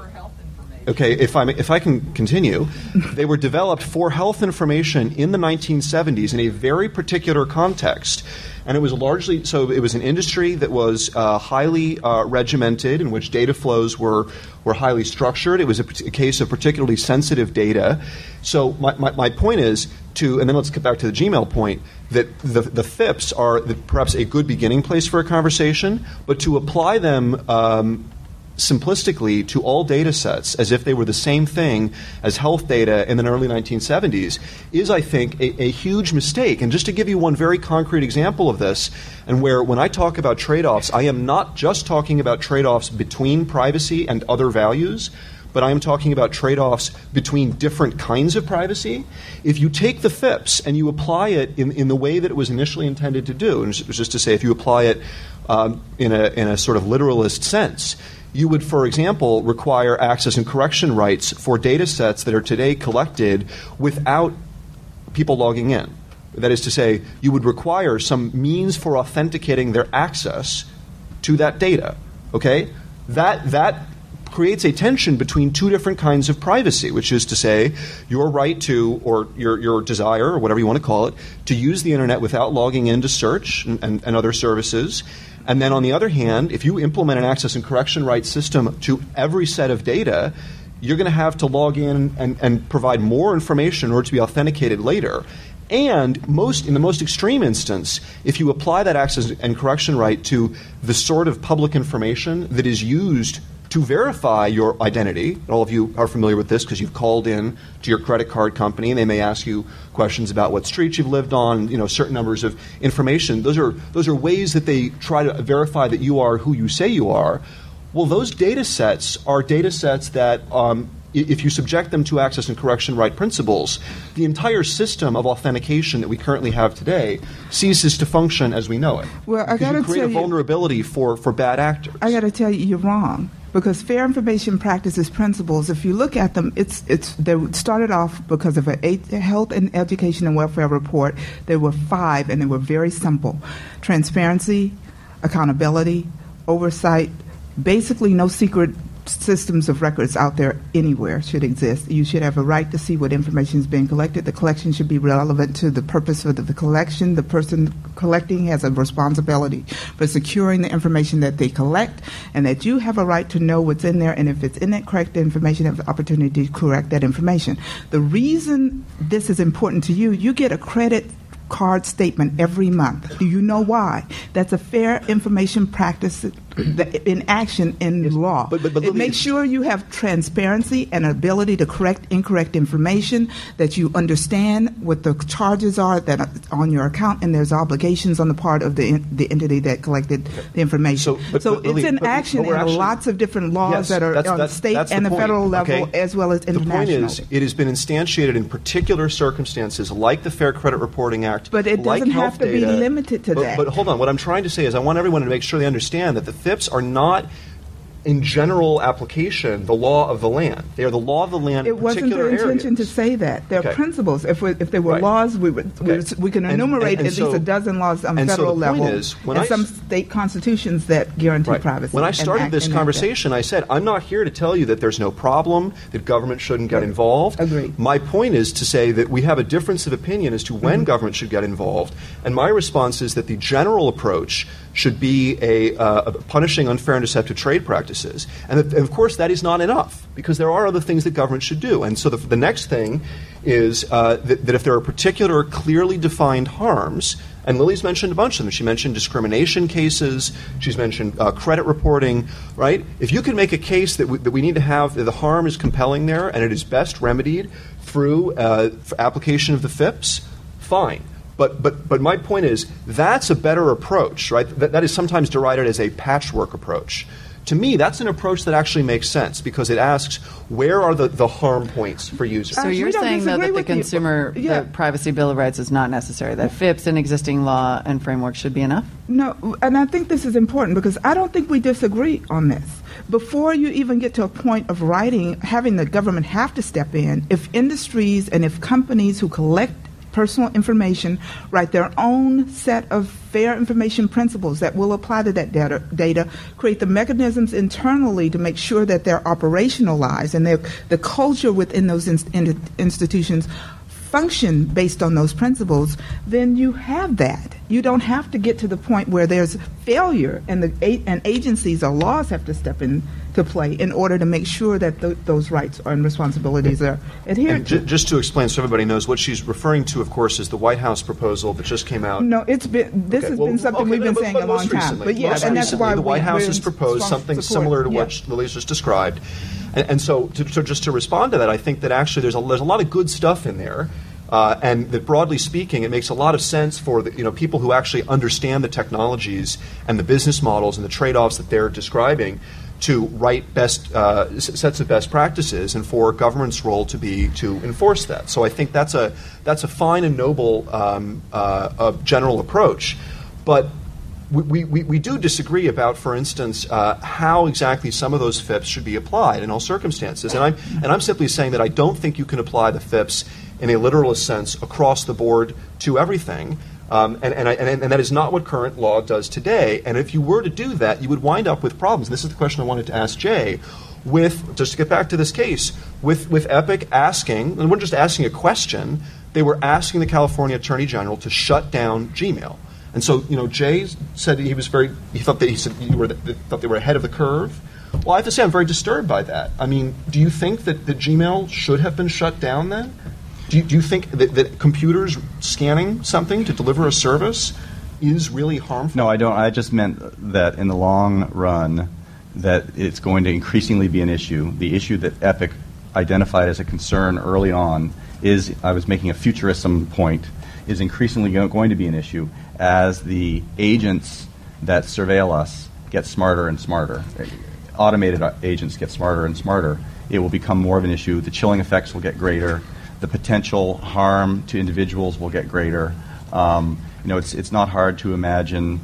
Okay, if I if I can continue, they were developed for health information in the nineteen seventies in a very particular context, and it was largely so. It was an industry that was uh, highly uh, regimented, in which data flows were were highly structured. It was a, a case of particularly sensitive data. So my, my my point is to, and then let's get back to the Gmail point, that the the F I Ps are the, perhaps a good beginning place for a conversation, but to apply them. Um, simplistically to all data sets as if they were the same thing as health data in the early nineteen seventies is, I think, a, a huge mistake. And just to give you one very concrete example of this, and where when I talk about trade-offs, I am not just talking about trade-offs between privacy and other values, but I am talking about trade-offs between different kinds of privacy. If you take the F I Ps and you apply it in, in the way that it was initially intended to do, and just to say if you apply it um, in a in a sort of literalist sense, you would, for example, require access and correction rights for data sets that are today collected without people logging in. That is to say, you would require some means for authenticating their access to that data. Okay? That that creates a tension between two different kinds of privacy, which is to say your right to, or your, your desire, or whatever you want to call it, to use the internet without logging in to search and, and, and other services. And then on the other hand, if you implement an access and correction rights system to every set of data, you're going to have to log in and, and provide more information in order to be authenticated later. And most, in the most extreme instance, if you apply that access and correction right to the sort of public information that is used to verify your identity, and all of you are familiar with this because you've called in to your credit card company and they may ask you questions about what streets you've lived on, you know, certain numbers of information. Those are those are ways that they try to verify that you are who you say you are. Well, those data sets are data sets that um, if you subject them to access and correction right principles, the entire system of authentication that we currently have today ceases to function as we know it. Well, I got to you create tell a you, vulnerability for, for bad actors. I got to tell you, you're wrong. Because fair information practices principles, if you look at them, it's it's they started off because of a health and education and welfare report. There were five, and they were very simple: transparency, accountability, oversight. Basically, no secret systems of records out there anywhere should exist. You should have a right to see what information is being collected. The collection should be relevant to the purpose of the, the collection. The person collecting has a responsibility for securing the information that they collect, and that you have a right to know what's in there, and if it's incorrect information, have the opportunity to correct that information. The reason this is important to you, you get a credit card statement every month. Do you know why? That's a fair information practice in action in yes, law. But, but, but it makes sure you have transparency and ability to correct incorrect information, that you understand what the charges are that are on your account, and there's obligations on the part of the the entity that collected okay. the information. So, but, so but, it's Lily, in but, action but in actually, lots of different laws yes, that are on the state and the, the federal level, okay. as well as international. The point is, it has been instantiated in particular circumstances like the Fair Credit Reporting Act. But it doesn't like have to data. be limited to but, that. But hold on. What I'm trying to say is I want everyone to make sure they understand that the F I Ps are not, in general application, the law of the land. They are the law of the land it in particular wasn't the intention areas. to say that. They're okay. principles. If, we, if they were right. laws, we, would, okay. we, we can enumerate and, and, and at so, least a dozen laws on and federal so the point level is, when and I some s- state constitutions that guarantee right. privacy. When I started act, this conversation, I said, I'm not here to tell you that there's no problem, that government shouldn't get right. involved. Agreed. My point is to say that we have a difference of opinion as to when mm-hmm. government should get involved. And my response is that the general approach should be a, uh, a punishing unfair and deceptive trade practices. And, that, and of course, that is not enough, because there are other things that government should do. And so the, the next thing is uh, that, that if there are particular, clearly defined harms, and Lily's mentioned a bunch of them. She mentioned discrimination cases. She's mentioned uh, credit reporting, right? If you can make a case that we, that we need to have, that the harm is compelling there and it is best remedied through uh, application of the F I P S, fine. But, but, but my point is, that's a better approach, right? That, that is sometimes derided as a patchwork approach. To me, that's an approach that actually makes sense, because it asks, where are the, the harm points for users? So you're saying, though, that the consumer, yeah. the Privacy Bill of Rights is not necessary, that F I P S and existing law and framework should be enough? No, and I think this is important, because I don't think we disagree on this. Before you even get to a point of writing, having the government have to step in, if industries and if companies who collect personal information write their own set of fair information principles that will apply to that data, data create the mechanisms internally to make sure that they're operationalized and the culture within those in, in, institutions function based on those principles, then you have that. You don't have to get to the point where there's failure and the and agencies or laws have to step in to play in order to make sure that th- those rights and responsibilities are adhered and to. J- just to explain so everybody knows, what she's referring to, of course, is the White House proposal that just came out. No, it's been this Okay, has well, been something okay, we've been but, saying but a long most time. recently, But yeah, most and that's recently, why the White we, House we're has in proposed strong something support. similar to yeah. what Lily's just described. And, and so, to, so just to respond to that, I think that actually there's a, there's a lot of good stuff in there. Uh, and that, broadly speaking, it makes a lot of sense for the, you know, people who actually understand the technologies and the business models and the trade-offs that they're describing to write best uh, s- sets of best practices, and for government's role to be to enforce that. So I think that's a that's a fine and noble um, uh, uh, general approach, but. We, we, we do disagree about, for instance, uh, how exactly some of those F I Ps should be applied in all circumstances. And I'm, and I'm simply saying that I don't think you can apply the F I Ps in a literalist sense across the board to everything. Um, and, and, I, and, and that is not what current law does today. And if you were to do that, you would wind up with problems. And this is the question I wanted to ask Jay. With, just to get back to this case, with, with Epic asking, and we're just asking a question, they were asking the California Attorney General to shut down Gmail. And so, you know, Jay said he was very. He thought that he said you were the, thought they were ahead of the curve. Well, I have to say I'm very disturbed by that. I mean, do you think that, that Gmail should have been shut down then? Do you, do you think that, that computers scanning something to deliver a service is really harmful? No, I don't. I just meant that in the long run, that it's going to increasingly be an issue. The issue that Epic identified as a concern early on is, I was making a futurism point, is increasingly go- going to be an issue as the agents that surveil us get smarter and smarter. Automated agents get smarter and smarter. It will become more of an issue. The chilling effects will get greater. The potential harm to individuals will get greater. Um, you know, it's it's not hard to imagine.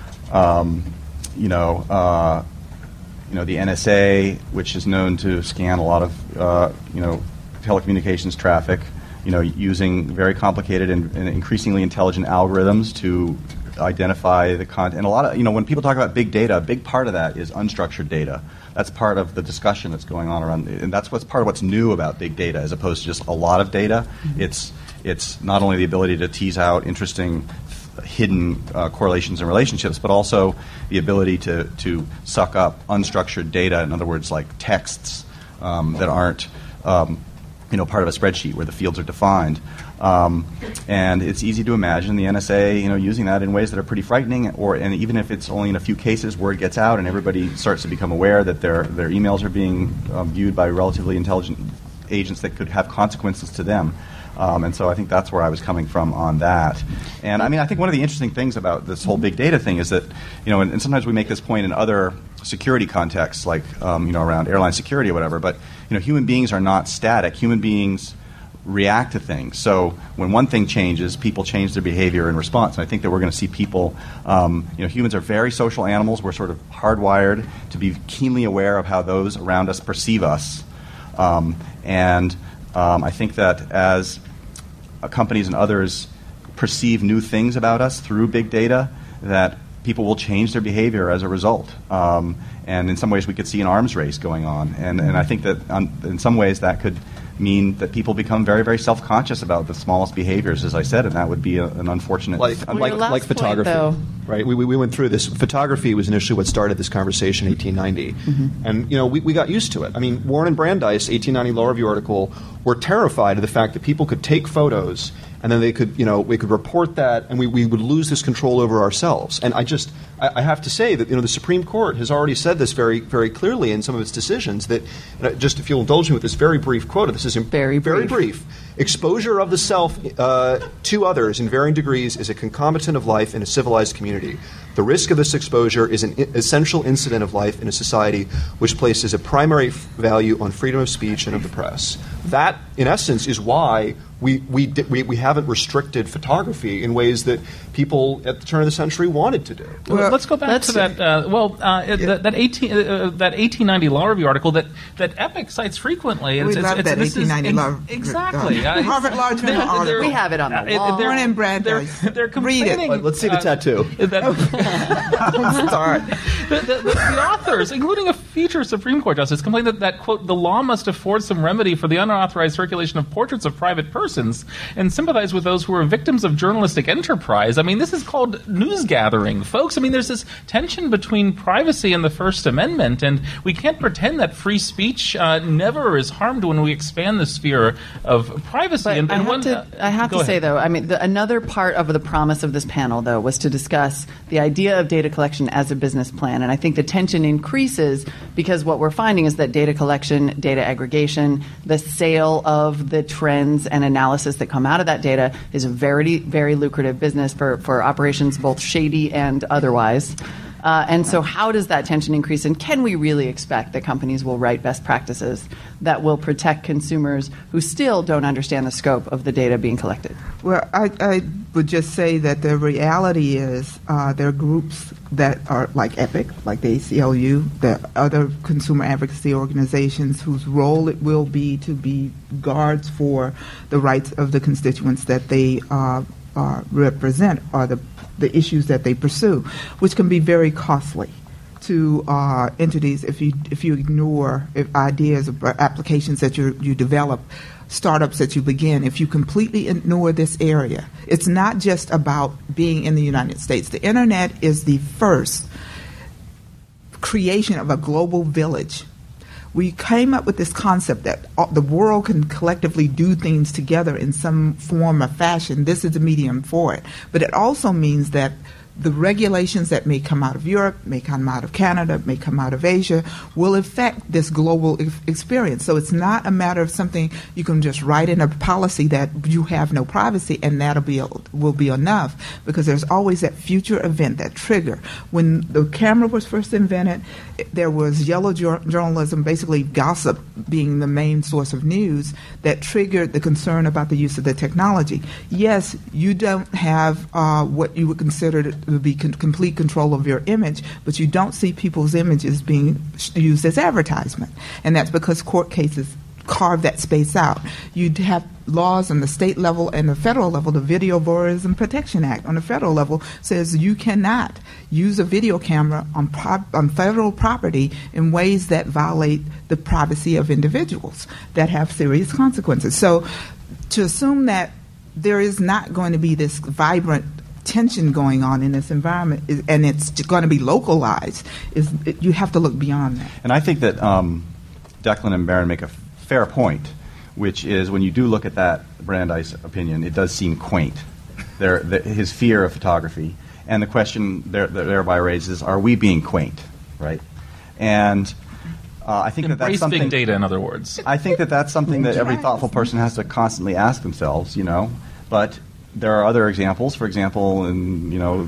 Um, you know, uh, you know, the N S A, which is known to scan a lot of uh, you know telecommunications traffic. You know, using very complicated and, and increasingly intelligent algorithms to identify the content. And a lot of, you know, when people talk about big data, a big part of that is unstructured data. That's part of the discussion that's going on around, and that's what's part of what's new about big data, as opposed to just a lot of data. Mm-hmm. It's it's not only the ability to tease out interesting hidden uh, correlations and relationships, but also the ability to to suck up unstructured data. In other words, like texts um, that aren't. Um, you know, part of a spreadsheet where the fields are defined. Um, and it's easy to imagine the N S A, you know, using that in ways that are pretty frightening, or and even if it's only in a few cases, word gets out and everybody starts to become aware that their their emails are being um, viewed by relatively intelligent agents that could have consequences to them. Um, and so I think that's where I was coming from on that. And I mean, I think one of the interesting things about this whole big data thing is that, you know, and, and sometimes we make this point in other security contexts, like, um, you know, around airline security or whatever, but, you know, human beings are not static. Human beings react to things. So when one thing changes, people change their behavior in response. And I think that we're going to see people, um, you know, humans are very social animals. We're sort of hardwired to be keenly aware of how those around us perceive us. Um, and um, I think that as uh, companies and others perceive new things about us through big data, that people will change their behavior as a result. Um, and in some ways we could see an arms race going on. And, and I think that um, in some ways that could mean that people become very, very self-conscious about the smallest behaviors, as I said, and that would be a, an unfortunate. Like, Well, like, your last like point, photography, though. right? We, we, we went through this. Photography was initially what started this conversation in eighteen ninety. Mm-hmm. And, you know, we, we got used to it. I mean, Warren and Brandeis, eighteen ninety Law Review article, were terrified of the fact that people could take photos and then they could, you know, we could report that, and we, we would lose this control over ourselves. And I just, I, I have to say that, you know, the Supreme Court has already said this very, very clearly in some of its decisions. That, and just if you'll indulge me with this very brief quote, this is Very very brief. brief. Exposure of the self uh, to others in varying degrees is a concomitant of life in a civilized community. The risk of this exposure is an I- essential incident of life in a society which places a primary f- value on freedom of speech and of the press. That, in essence, is why we we, di- we we haven't restricted photography in ways that people at the turn of the century wanted to do. Well, let's go back let's- to that. Uh, well, uh, it- that, that eighteen uh, that eighteen ninety Law Review article that, that Epic cites frequently. We love that this is eighteen ninety in- Law- exactly. uh, Harvard Law Journal they're- article. they're- We have it on the uh, it- wall. they're- Warren and Brandeis. They're, they're Read it. complaining. Let- let's see the uh, tattoo. that- Don't start. the, the, the, the authors, including a future Supreme Court justice, complained that, that, quote, the law must afford some remedy for the unauthorized circulation of portraits of private persons and sympathize with those who are victims of journalistic enterprise. I mean, this is called news gathering, folks. I mean, there's this tension between privacy and the First Amendment, and we can't pretend that free speech uh, never is harmed when we expand the sphere of privacy. But and, I and have one, to, uh, I have go to say, ahead. though, I mean, the, another part of the promise of this panel, though, was to discuss the idea of data collection as a business plan. And I think the tension increases because what we're finding is that data collection, data aggregation, the sale of the trends and analysis that come out of that data is a very, very lucrative business for, for operations, both shady and otherwise. Uh, and so how does that tension increase? And can we really expect that companies will write best practices that will protect consumers who still don't understand the scope of the data being collected? Well, I, I would just say that the reality is uh, there are groups that are like EPIC, like the A C L U, the other consumer advocacy organizations whose role it will be to be guards for the rights of the constituents that they uh, uh, represent or the the issues that they pursue, which can be very costly to uh, entities if you if you ignore if ideas or applications that you you develop, startups that you begin. If you completely ignore this area, it's not just about being in the United States. The internet is the first creation of a global village. We came up with this concept that all, the world can collectively do things together in some form or fashion. This is the medium for it. But it also means that the regulations that may come out of Europe, may come out of Canada, may come out of Asia, will affect this global ex- experience. So it's not a matter of something you can just write in a policy that you have no privacy and that'll be will be enough, because there's always that future event, that trigger. When the camera was first invented, there was yellow jur- journalism, basically gossip being the main source of news, that triggered the concern about the use of the technology. Yes, you don't have uh, what you would consider to would be con- complete control of your image, but you don't see people's images being used as advertisement. And that's because court cases carve that space out. You'd have laws on the state level and the federal level. The Video Voyeurism Protection Act on the federal level says you cannot use a video camera on, pro- on federal property in ways that violate the privacy of individuals that have serious consequences. So to assume that there is not going to be this vibrant tension going on in this environment, is, and it's going to be localized, is it, you have to look beyond that. And I think that um, Declan and Barron make a f- fair point, which is when you do look at that Brandeis opinion, it does seem quaint. There, the, his fear of photography, and the question there, thereby raises: are we being quaint, right? And uh, I think that that's Embrace something. big data, in other words. I think that that's something that every thoughtful person has to constantly ask themselves, you know. But there are other examples. For example, in you know,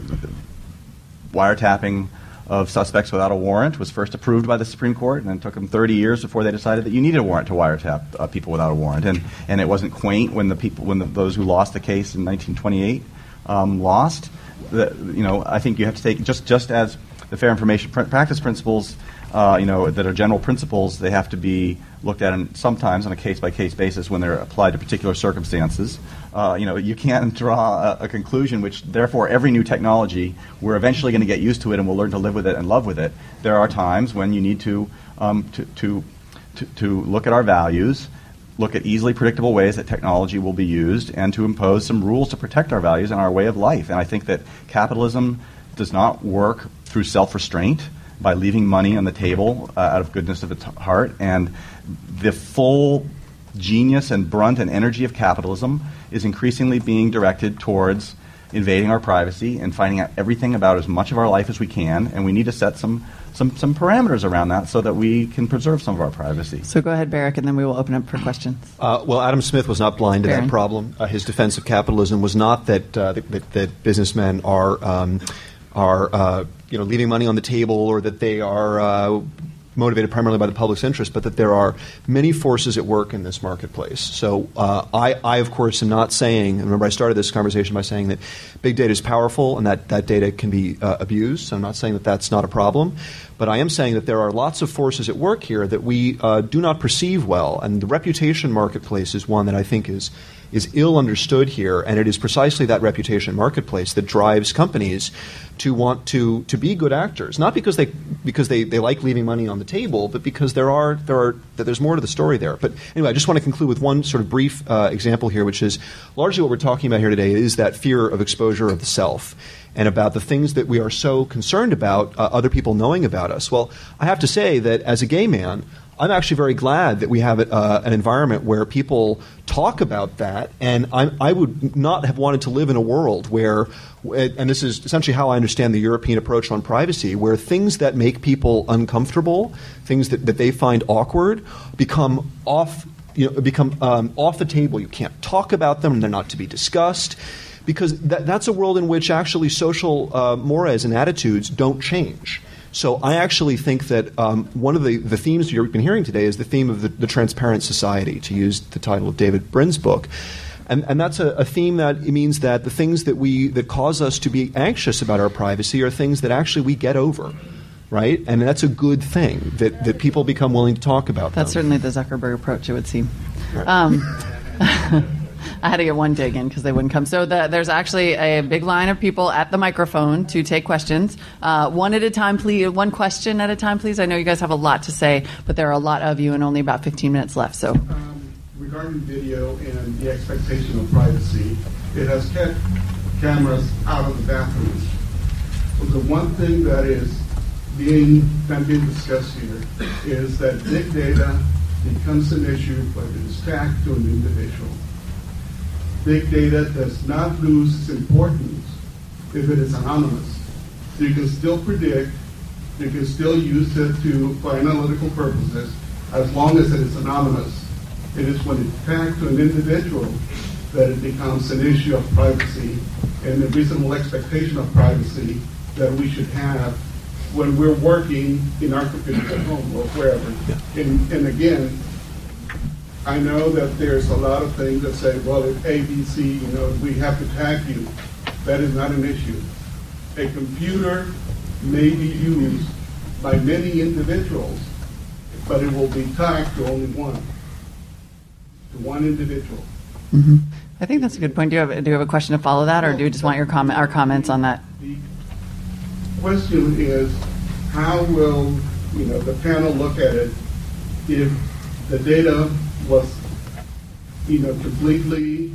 wiretapping of suspects without a warrant was first approved by the Supreme Court, and it took them thirty years before they decided that you needed a warrant to wiretap uh, people without a warrant. And and it wasn't quaint when the people when the, those who lost the case in nineteen twenty-eight um, lost. The, you know, I think you have to take just just as the fair information pr- practice principles, uh, you know, that are general principles. They have to be looked at in, sometimes on a case-by-case basis when they're applied to particular circumstances. Uh, you know, you can't draw a, a conclusion which, therefore, every new technology, we're eventually going to get used to it and we'll learn to live with it and love with it. There are times when you need to um, to, to to to look at our values, look at easily predictable ways that technology will be used and to impose some rules to protect our values and our way of life. And I think that capitalism does not work through self-restraint by leaving money on the table uh, out of goodness of its heart. And the full genius and brunt and energy of capitalism is increasingly being directed towards invading our privacy and finding out everything about as much of our life as we can. And we need to set some Some, some parameters around that so that we can preserve some of our privacy. So go ahead, Barrick, and then we will open up for questions. Uh, well, Adam Smith was not blind to Baron. that problem. Uh, his defense of capitalism was not that uh, that, that, that businessmen are um, are uh, you know leaving money on the table or that they are uh, motivated primarily by the public's interest, but that there are many forces at work in this marketplace. So uh, I, I, of course, am not saying, remember I started this conversation by saying that big data is powerful and that that data can be uh, abused. So I'm not saying that that's not a problem. But I am saying that there are lots of forces at work here that we uh, do not perceive well. And the reputation marketplace is one that I think is is ill understood here, and it is precisely that reputation marketplace that drives companies to want to, to be good actors, not because they because they, they like leaving money on the table, but because there are there are that there's more to the story there. But anyway, I just want to conclude with one sort of brief uh, example here, which is largely what we're talking about here today is that fear of exposure of the self and about the things that we are so concerned about uh, other people knowing about us. Well, I have to say that as a gay man, I'm actually very glad that we have uh, an environment where people talk about that, and I, I would not have wanted to live in a world where, and this is essentially how I understand the European approach on privacy, where things that make people uncomfortable, things that, that they find awkward, become off, you know, become um, off the table. You can't talk about them; they're not to be discussed, because that, that's a world in which actually social uh, mores and attitudes don't change. So I actually think that um, one of the, the themes you've been hearing today is the theme of the, the transparent society, to use the title of David Brin's book. And, and that's a, a theme that it means that the things that we that cause us to be anxious about our privacy are things that actually we get over, right? And that's a good thing, that, that people become willing to talk about That's them. certainly the Zuckerberg approach, it would seem. Right. Um, I had to get one dig in because they wouldn't come. So the, there's actually a big line of people at the microphone to take questions. Uh, one at a time, please. One question at a time, please. I know you guys have a lot to say, but there are a lot of you and only about fifteen minutes left. So, um, regarding video and the expectation of privacy, it has kept cameras out of the bathrooms. But the one thing that is being not being discussed here is that big data becomes an issue when it is tagged to an individual. Big data does not lose its importance if it is anonymous. You can still predict, you can still use it to for analytical purposes as long as it is anonymous. It is when it's tagged to an individual that it becomes an issue of privacy and the reasonable expectation of privacy that we should have when we're working in our computers at home or wherever. Yeah. And, and again, I know that there's a lot of things that say, well, if A, B, C, you know, we have to tag you. That is not an issue. A computer may be used by many individuals, but it will be tagged to only one, to one individual. mm-hmm. I think that's a good point. Do you have do you have a question to follow that, or do you just want your comment, our comments on that? The question is, how will you know the panel look at it if the data was, you know, completely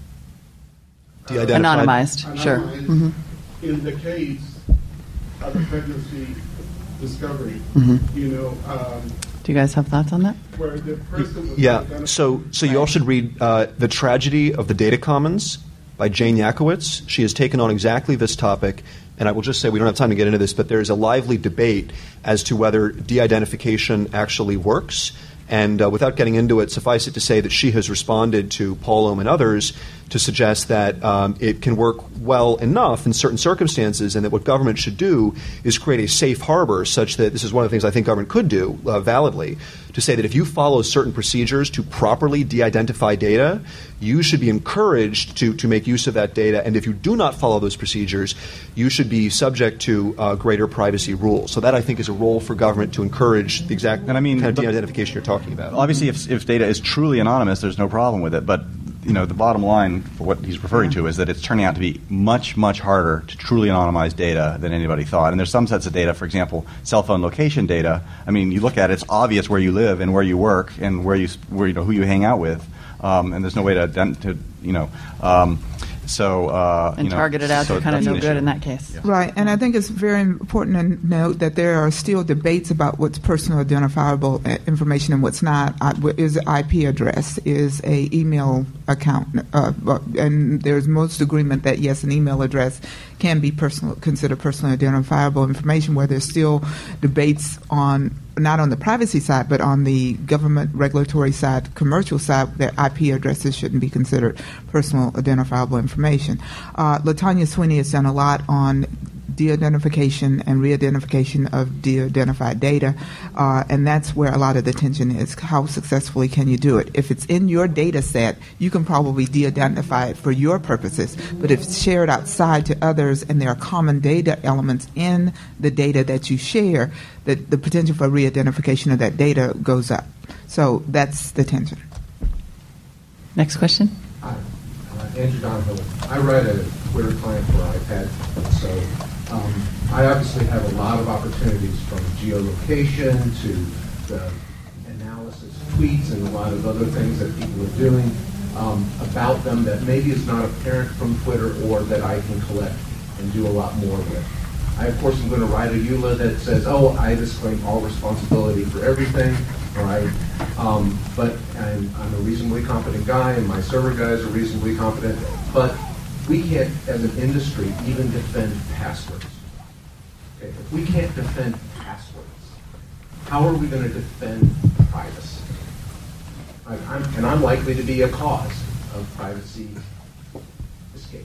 uh, anonymized, anonymized sure. Mm-hmm. In the case of a pregnancy discovery, mm-hmm. you know. Um, Do you guys have thoughts on that? Where the person was Yeah. So, so you all should read uh, "The Tragedy of the Data Commons" by Jane Yakowitz. She has taken on exactly this topic. And I will just say we don't have time to get into this, but there is a lively debate as to whether de-identification actually works. And uh, without getting into it, suffice it to say that she has responded to Paul Ohm and others to suggest that um, it can work well enough in certain circumstances, and that what government should do is create a safe harbor such that this is one of the things I think government could do uh, validly, to say that if you follow certain procedures to properly de-identify data, you should be encouraged to, to make use of that data. And if you do not follow those procedures, you should be subject to uh, greater privacy rules. So that, I think, is a role for government to encourage the exact and I mean, kind of de-identification you're talking about. Obviously, if, if data is truly anonymous, there's no problem with it. But you know, the bottom line for what he's referring to is that it's turning out to be much, much harder to truly anonymize data than anybody thought. And there's some sets of data, for example, cell phone location data. I mean, you look at it, it's obvious where you live and where you work and where you, where, you know, who you hang out with. Um, and there's no way to, to you know, um, so uh, and you know, targeted ads so are kind of that's no an good issue. in that case. Yeah. Right, and I think it's very important to note that there are still debates about what's personal identifiable uh, information and what's not. Uh, what is an I P address? Is a email account? Uh, uh, and there's most agreement that yes, an email address can be personal, considered personally identifiable information. Where there's still debates on not on the privacy side, but on the government regulatory side, commercial side, that I P addresses shouldn't be considered personal identifiable information. Uh, LaTanya Sweeney has done a lot on de-identification and re-identification of de-identified data, uh, and that's where a lot of the tension is. How successfully can you do it? If it's in your data set, you can probably de-identify it for your purposes, but if it's shared outside to others and there are common data elements in the data that you share, the, the potential for re-identification of that data goes up. So that's the tension. Next question. Hi, uh, Andrew Donovan. I write a Twitter client for iPad, so um, I obviously have a lot of opportunities from geolocation to the analysis of tweets and a lot of other things that people are doing um, about them that maybe is not apparent from Twitter or that I can collect and do a lot more with. I, of course, am going to write a E U L A that says, oh, I disclaim all responsibility for everything, all right? Um, but I'm, I'm a reasonably competent guy, and my server guys are reasonably competent, but we can't, as an industry, even defend passwords. Okay? If we can't defend passwords, how are we going to defend privacy? Like, I'm, and I'm likely to be a cause of privacy escape.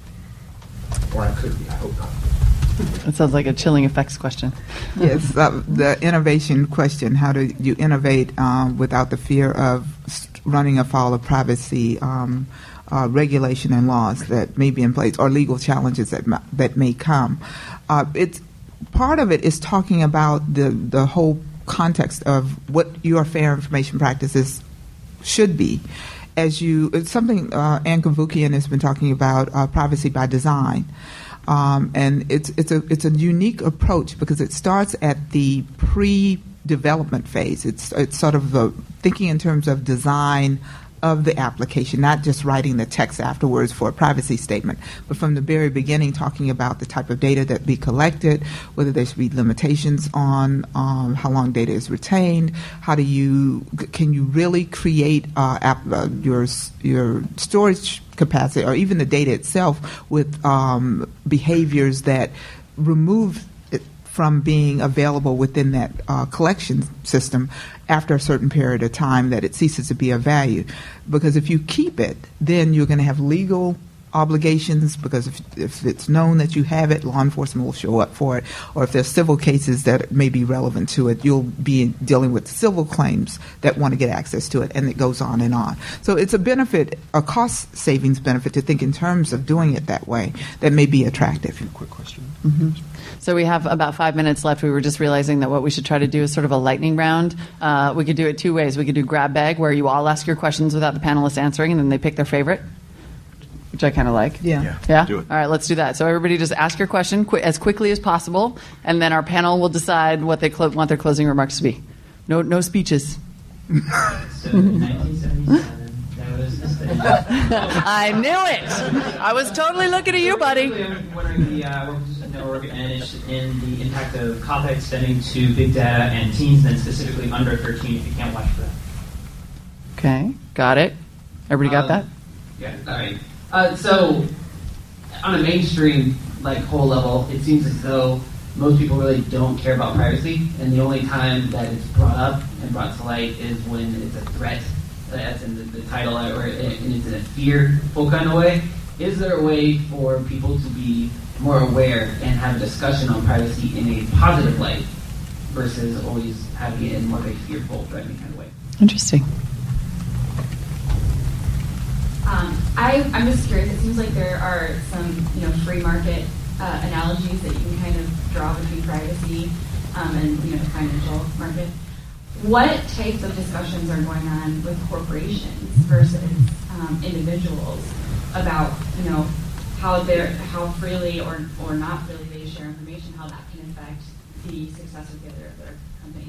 Or I could be, I hope not. That sounds like a chilling effects question. Yes, uh, the innovation question, how do you innovate um, without the fear of running afoul of privacy um, uh, regulation and laws that may be in place or legal challenges that, ma- that may come? Uh, it's, part of it is talking about the, the whole context of what your fair information practices should be. As you, it's something uh, Ann Cavoukian has been talking about, uh, privacy by design. Um, and it's it's a it's a unique approach because it starts at the pre-development phase. It's it's sort of the thinking in terms of design of the application, not just writing the text afterwards for a privacy statement, but from the very beginning talking about the type of data that be collected, whether there should be limitations on um, how long data is retained, how do you, can you really create uh, app, uh, your your storage capacity or even the data itself with um, behaviors that remove it from being available within that uh, collection system after a certain period of time that it ceases to be of value. Because if you keep it, then you're going to have legal obligations because if, if it's known that you have it, law enforcement will show up for it. Or if there's civil cases that may be relevant to it, you'll be dealing with civil claims that want to get access to it, and it goes on and on. So it's a benefit, a cost savings benefit to think in terms of doing it that way that may be attractive. Quick question. Mm-hmm. So we have about five minutes left. We were just realizing that what we should try to do is sort of a lightning round. Uh, we could do it two ways. We could do grab bag, where you all ask your questions without the panelists answering, and then they pick their favorite, which I kind of like. Yeah. Yeah. Yeah? Do it. All right, let's do that. So everybody just ask your question qu- as quickly as possible, and then our panel will decide what they clo- want their closing remarks to be. No, no speeches. So in nineteen seventy-seven, that was the study. I knew it. I was totally looking at you, buddy. I'm wondering the uh, work participant network and interested in the impact of content stemming to big data and teens, then specifically under thirteen, if you can't watch for that. Okay, got it. Everybody got Um, that? Yeah, all right. Uh, so, on a mainstream, like, whole level, it seems as though most people really don't care about privacy, and the only time that it's brought up and brought to light is when it's a threat, that's in the, the title, or and it's in a fearful kind of way. Is there a way for people to be more aware and have a discussion on privacy in a positive light versus always having it in more of a fearful, threatening kind of way? Interesting. Um, I, I'm just curious. It seems like there are some, you know, free market uh, analogies that you can kind of draw between privacy um, and, you know, the financial market. what types of discussions are going on with corporations versus um, individuals about, you know, how they're how freely or or not freely they share information, how that can affect the success or failure of their company.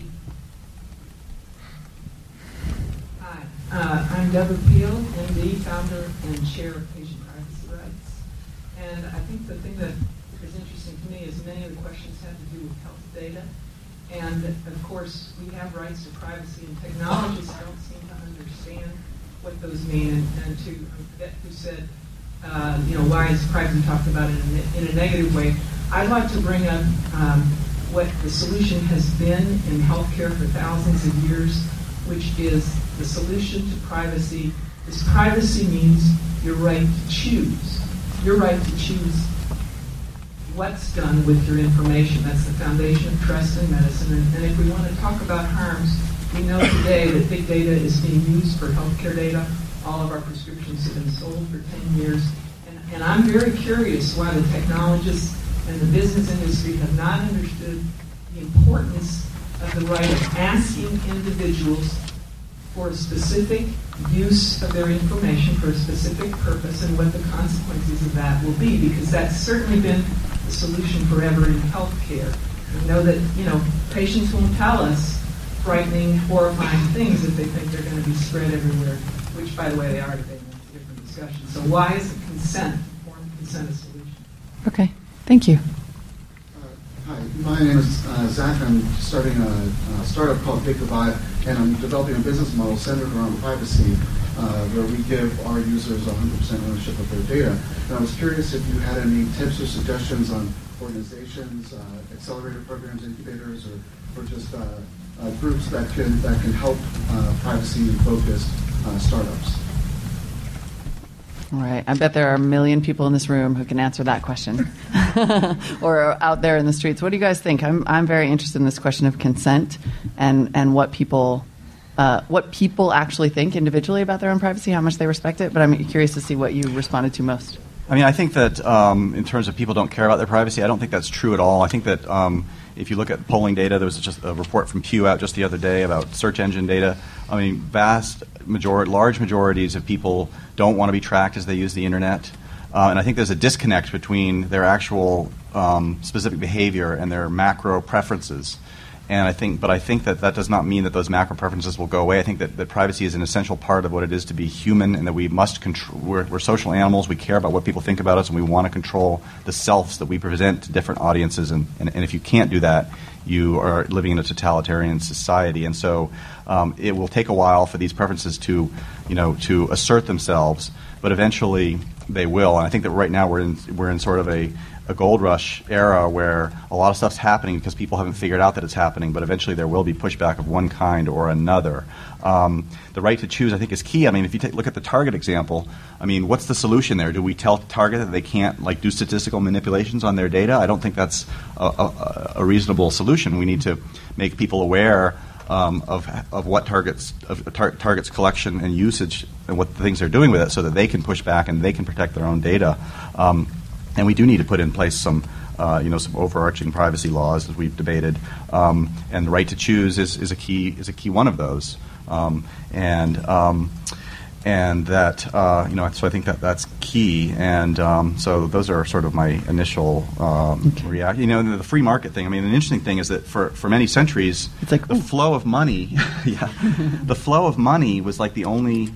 Hi, uh, I'm Deborah Peel, M D, founder and chair of Patient Privacy Rights. And I think the thing that is interesting to me is many of the questions have to do with health data. And of course, we have rights to privacy, and technologists don't seem to understand what those mean. And, and to who said, uh, you know, why is privacy talked about in a, in a negative way? I'd like to bring up um, what the solution has been in healthcare for thousands of years, which is the solution to privacy. This privacy means your right to choose. Your right to choose what's done with your information. That's the foundation of trust in medicine. And, and if we want to talk about harms, we know today that big data is being used for healthcare data. All of our prescriptions have been sold for ten years. And, and I'm very curious why the technologists and the business industry have not understood the importance of the right of asking individuals for a specific use of their information for a specific purpose and what the consequences of that will be, because that's certainly been the solution forever in healthcare. We know that, you know, patients won't tell us frightening, horrifying things if they think they're going to be spread everywhere, which, by the way, they are today. That's a different discussion. So why is the consent, informed consent, a solution? Okay, thank you. Hi, my name is uh, Zach. I'm starting a, a startup called Big Divide, and I'm developing a business model centered around privacy, uh, where we give our users one hundred percent ownership of their data. And I was curious if you had any tips or suggestions on organizations, uh, accelerator programs, incubators, or, or just uh, uh, groups that can that can help uh, privacy-focused uh, startups. All right. I bet there are a million people in this room who can answer that question or out there in the streets. What do you guys think? I'm I'm very interested in this question of consent and, and what people uh, what people actually think individually about their own privacy, how much they respect it. But I'm curious to see what you responded to most. I mean, I think that um, in terms of people don't care about their privacy, I don't think that's true at all. I think that um, if you look at polling data, there was just a report from Pew out just the other day about search engine data. I mean, vast majority, large majorities of people don't want to be tracked as they use the internet. Uh, and I think there's a disconnect between their actual um, specific behavior and their macro preferences. And I think, but I think that that does not mean that those macro preferences will go away. I think that, that privacy is an essential part of what it is to be human, and that we must control. We're, we're social animals. We care about what people think about us, and we want to control the selves that we present to different audiences. And, and, and if you can't do that, you are living in a totalitarian society. And so um, it will take a while for these preferences to, you know, to assert themselves, but eventually they will. And I think that right now we're in we're in sort of a a gold rush era where a lot of stuff's happening because people haven't figured out that it's happening, but eventually there will be pushback of one kind or another. Um, the right to choose, I think, is key. I mean, if you take, look at the Target example, I mean, what's the solution there? Do we tell Target that they can't like do statistical manipulations on their data? I don't think that's a, a, a reasonable solution. We need to make people aware um, of of what Target's of tar- Target's collection and usage and what the things they're doing with it, so that they can push back and they can protect their own data. Um, And we do need to put in place some, uh, you know, some overarching privacy laws, as we've debated. Um, and the right to choose is, is a key is a key one of those. Um, and um, and that uh, you know, so I think that that's key. And um, so those are sort of my initial um, okay. react. You know, the free market thing. I mean, an interesting thing is that for, for many centuries, it's like, the ooh. flow of money, yeah, the flow of money was like the only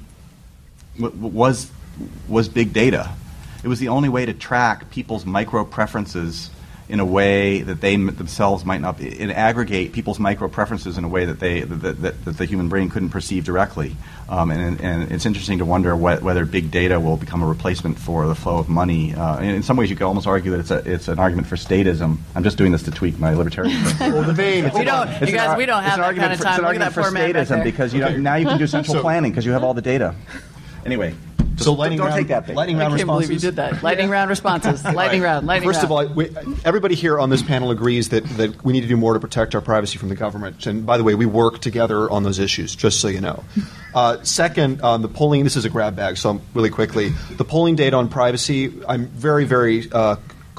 w- was was big data. It was the only way to track people's micro preferences in a way that they m- themselves might not be, and aggregate people's micro preferences in a way that they that, that, that the human brain couldn't perceive directly. Um, and, and it's interesting to wonder what, whether big data will become a replacement for the flow of money. Uh, and in some ways, you could almost argue that it's a it's an argument for statism. I'm just doing this to tweak my libertarian. Well, the vein. We don't, you guys, we don't have that kind of for, time. It's an Look at argument that for poor man back statism there. because you okay. know, now you can do central so, planning because you have all the data. Anyway. So Just lightning don't round, take that thing. lightning I round can't responses. believe you did that. Lightning round responses. Lightning round. Lightning First round. of all, we, everybody here on this panel agrees that, that we need to do more to protect our privacy from the government. And by the way, we work together on those issues, just so you know. Uh, second, um, the polling, this is a grab bag, so really quickly. The polling data on privacy, I'm very, very uh,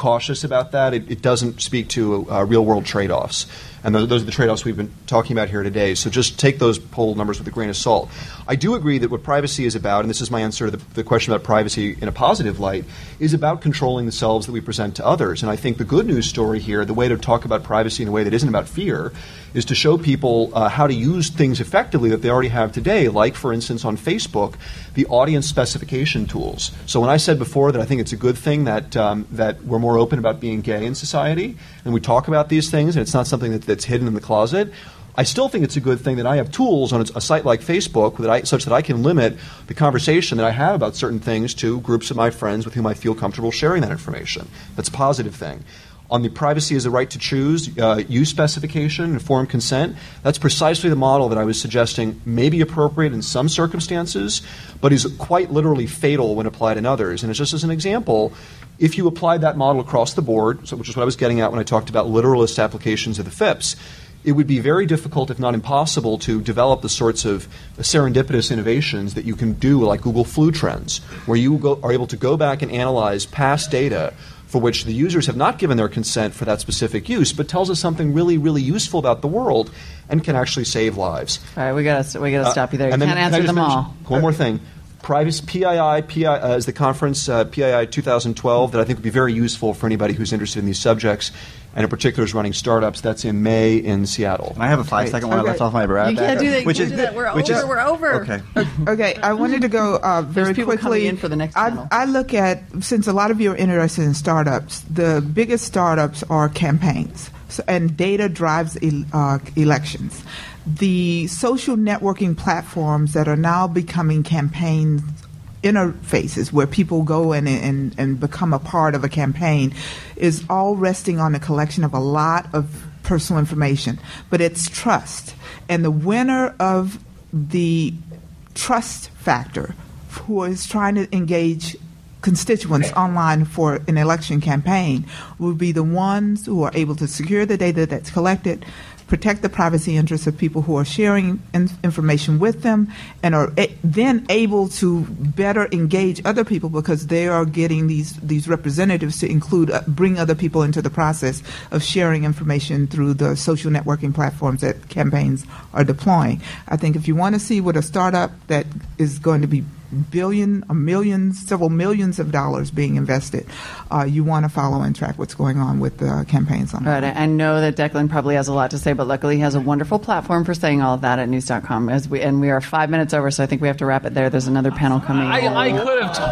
cautious about that. It, it doesn't speak to uh, real-world trade-offs. And those, those are the trade-offs we've been talking about here today. So just take those poll numbers with a grain of salt. I do agree that what privacy is about, and this is my answer to the, the question about privacy in a positive light, is about controlling the selves that we present to others. And I think the good news story here, the way to talk about privacy in a way that isn't about fear, is to show people uh, how to use things effectively that they already have today, like, for instance, on Facebook, the audience specification tools. So when I said before that I think it's a good thing that um, that we're more open about being gay in society, and we talk about these things, and it's not something that, that's hidden in the closet, I still think it's a good thing that I have tools on a site like Facebook that I, such that I can limit the conversation that I have about certain things to groups of my friends with whom I feel comfortable sharing that information. That's a positive thing. On the privacy as the right to choose, uh, use specification, informed consent, that's precisely the model that I was suggesting may be appropriate in some circumstances, but is quite literally fatal when applied in others. And it's just as an example, if you applied that model across the board, so, which is what I was getting at when I talked about literalist applications of the F I P S, it would be very difficult, if not impossible, to develop the sorts of serendipitous innovations that you can do, like Google Flu Trends, where you go, are able to go back and analyze past data for which the users have not given their consent for that specific use, but tells us something really, really useful about the world and can actually save lives. All right, we got we got to stop you there. You uh, can't answer can them all. One more thing. Privacy, P I I, P I I uh, is the conference, uh, P I I twenty twelve, that I think would be very useful for anybody who's interested in these subjects, and in particular is running startups. That's in May in Seattle. And I have a five-second one. Okay. That's off my brand. You can't do that. You Which can't is, do that. We're which over. is, we're over. Okay. Okay, I wanted to go uh, very There's people quickly. coming in for the next I, panel. I look at, since a lot of you are interested in startups, the biggest startups are campaigns, so, and data drives el, uh, elections. The social networking platforms that are now becoming campaigns interfaces where people go in and, and become a part of a campaign is all resting on the collection of a lot of personal information, but it's trust. And the winner of the trust factor, who is trying to engage constituents online for an election campaign, will be the ones who are able to secure the data that's collected, protect the privacy interests of people who are sharing in- information with them, and are a- then able to better engage other people because they are getting these these representatives to include uh, bring other people into the process of sharing information through the social networking platforms that campaigns are deploying. I think if you want to see what a startup that is going to be billion, a millions, several millions of dollars being invested, uh, you want to follow and track what's going on with the campaigns on. Right, I know that Declan probably has a lot to say, but luckily he has a wonderful platform for saying all of that at news dot com. As we and we are five minutes over, so I think we have to wrap it there. There's another panel coming. I, I could have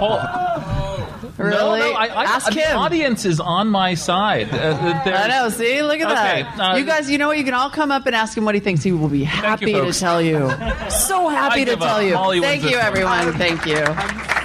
told. Really? No, no, I, I, Ask the him. audience is on my side. Uh, I know. See, look at Okay, that. uh, you guys, you know what? You can all come up and ask him what he thinks. He will be happy you, to folks. tell you. So happy I to give tell up. you. Molly Thank wins you, this one. everyone. Thank you.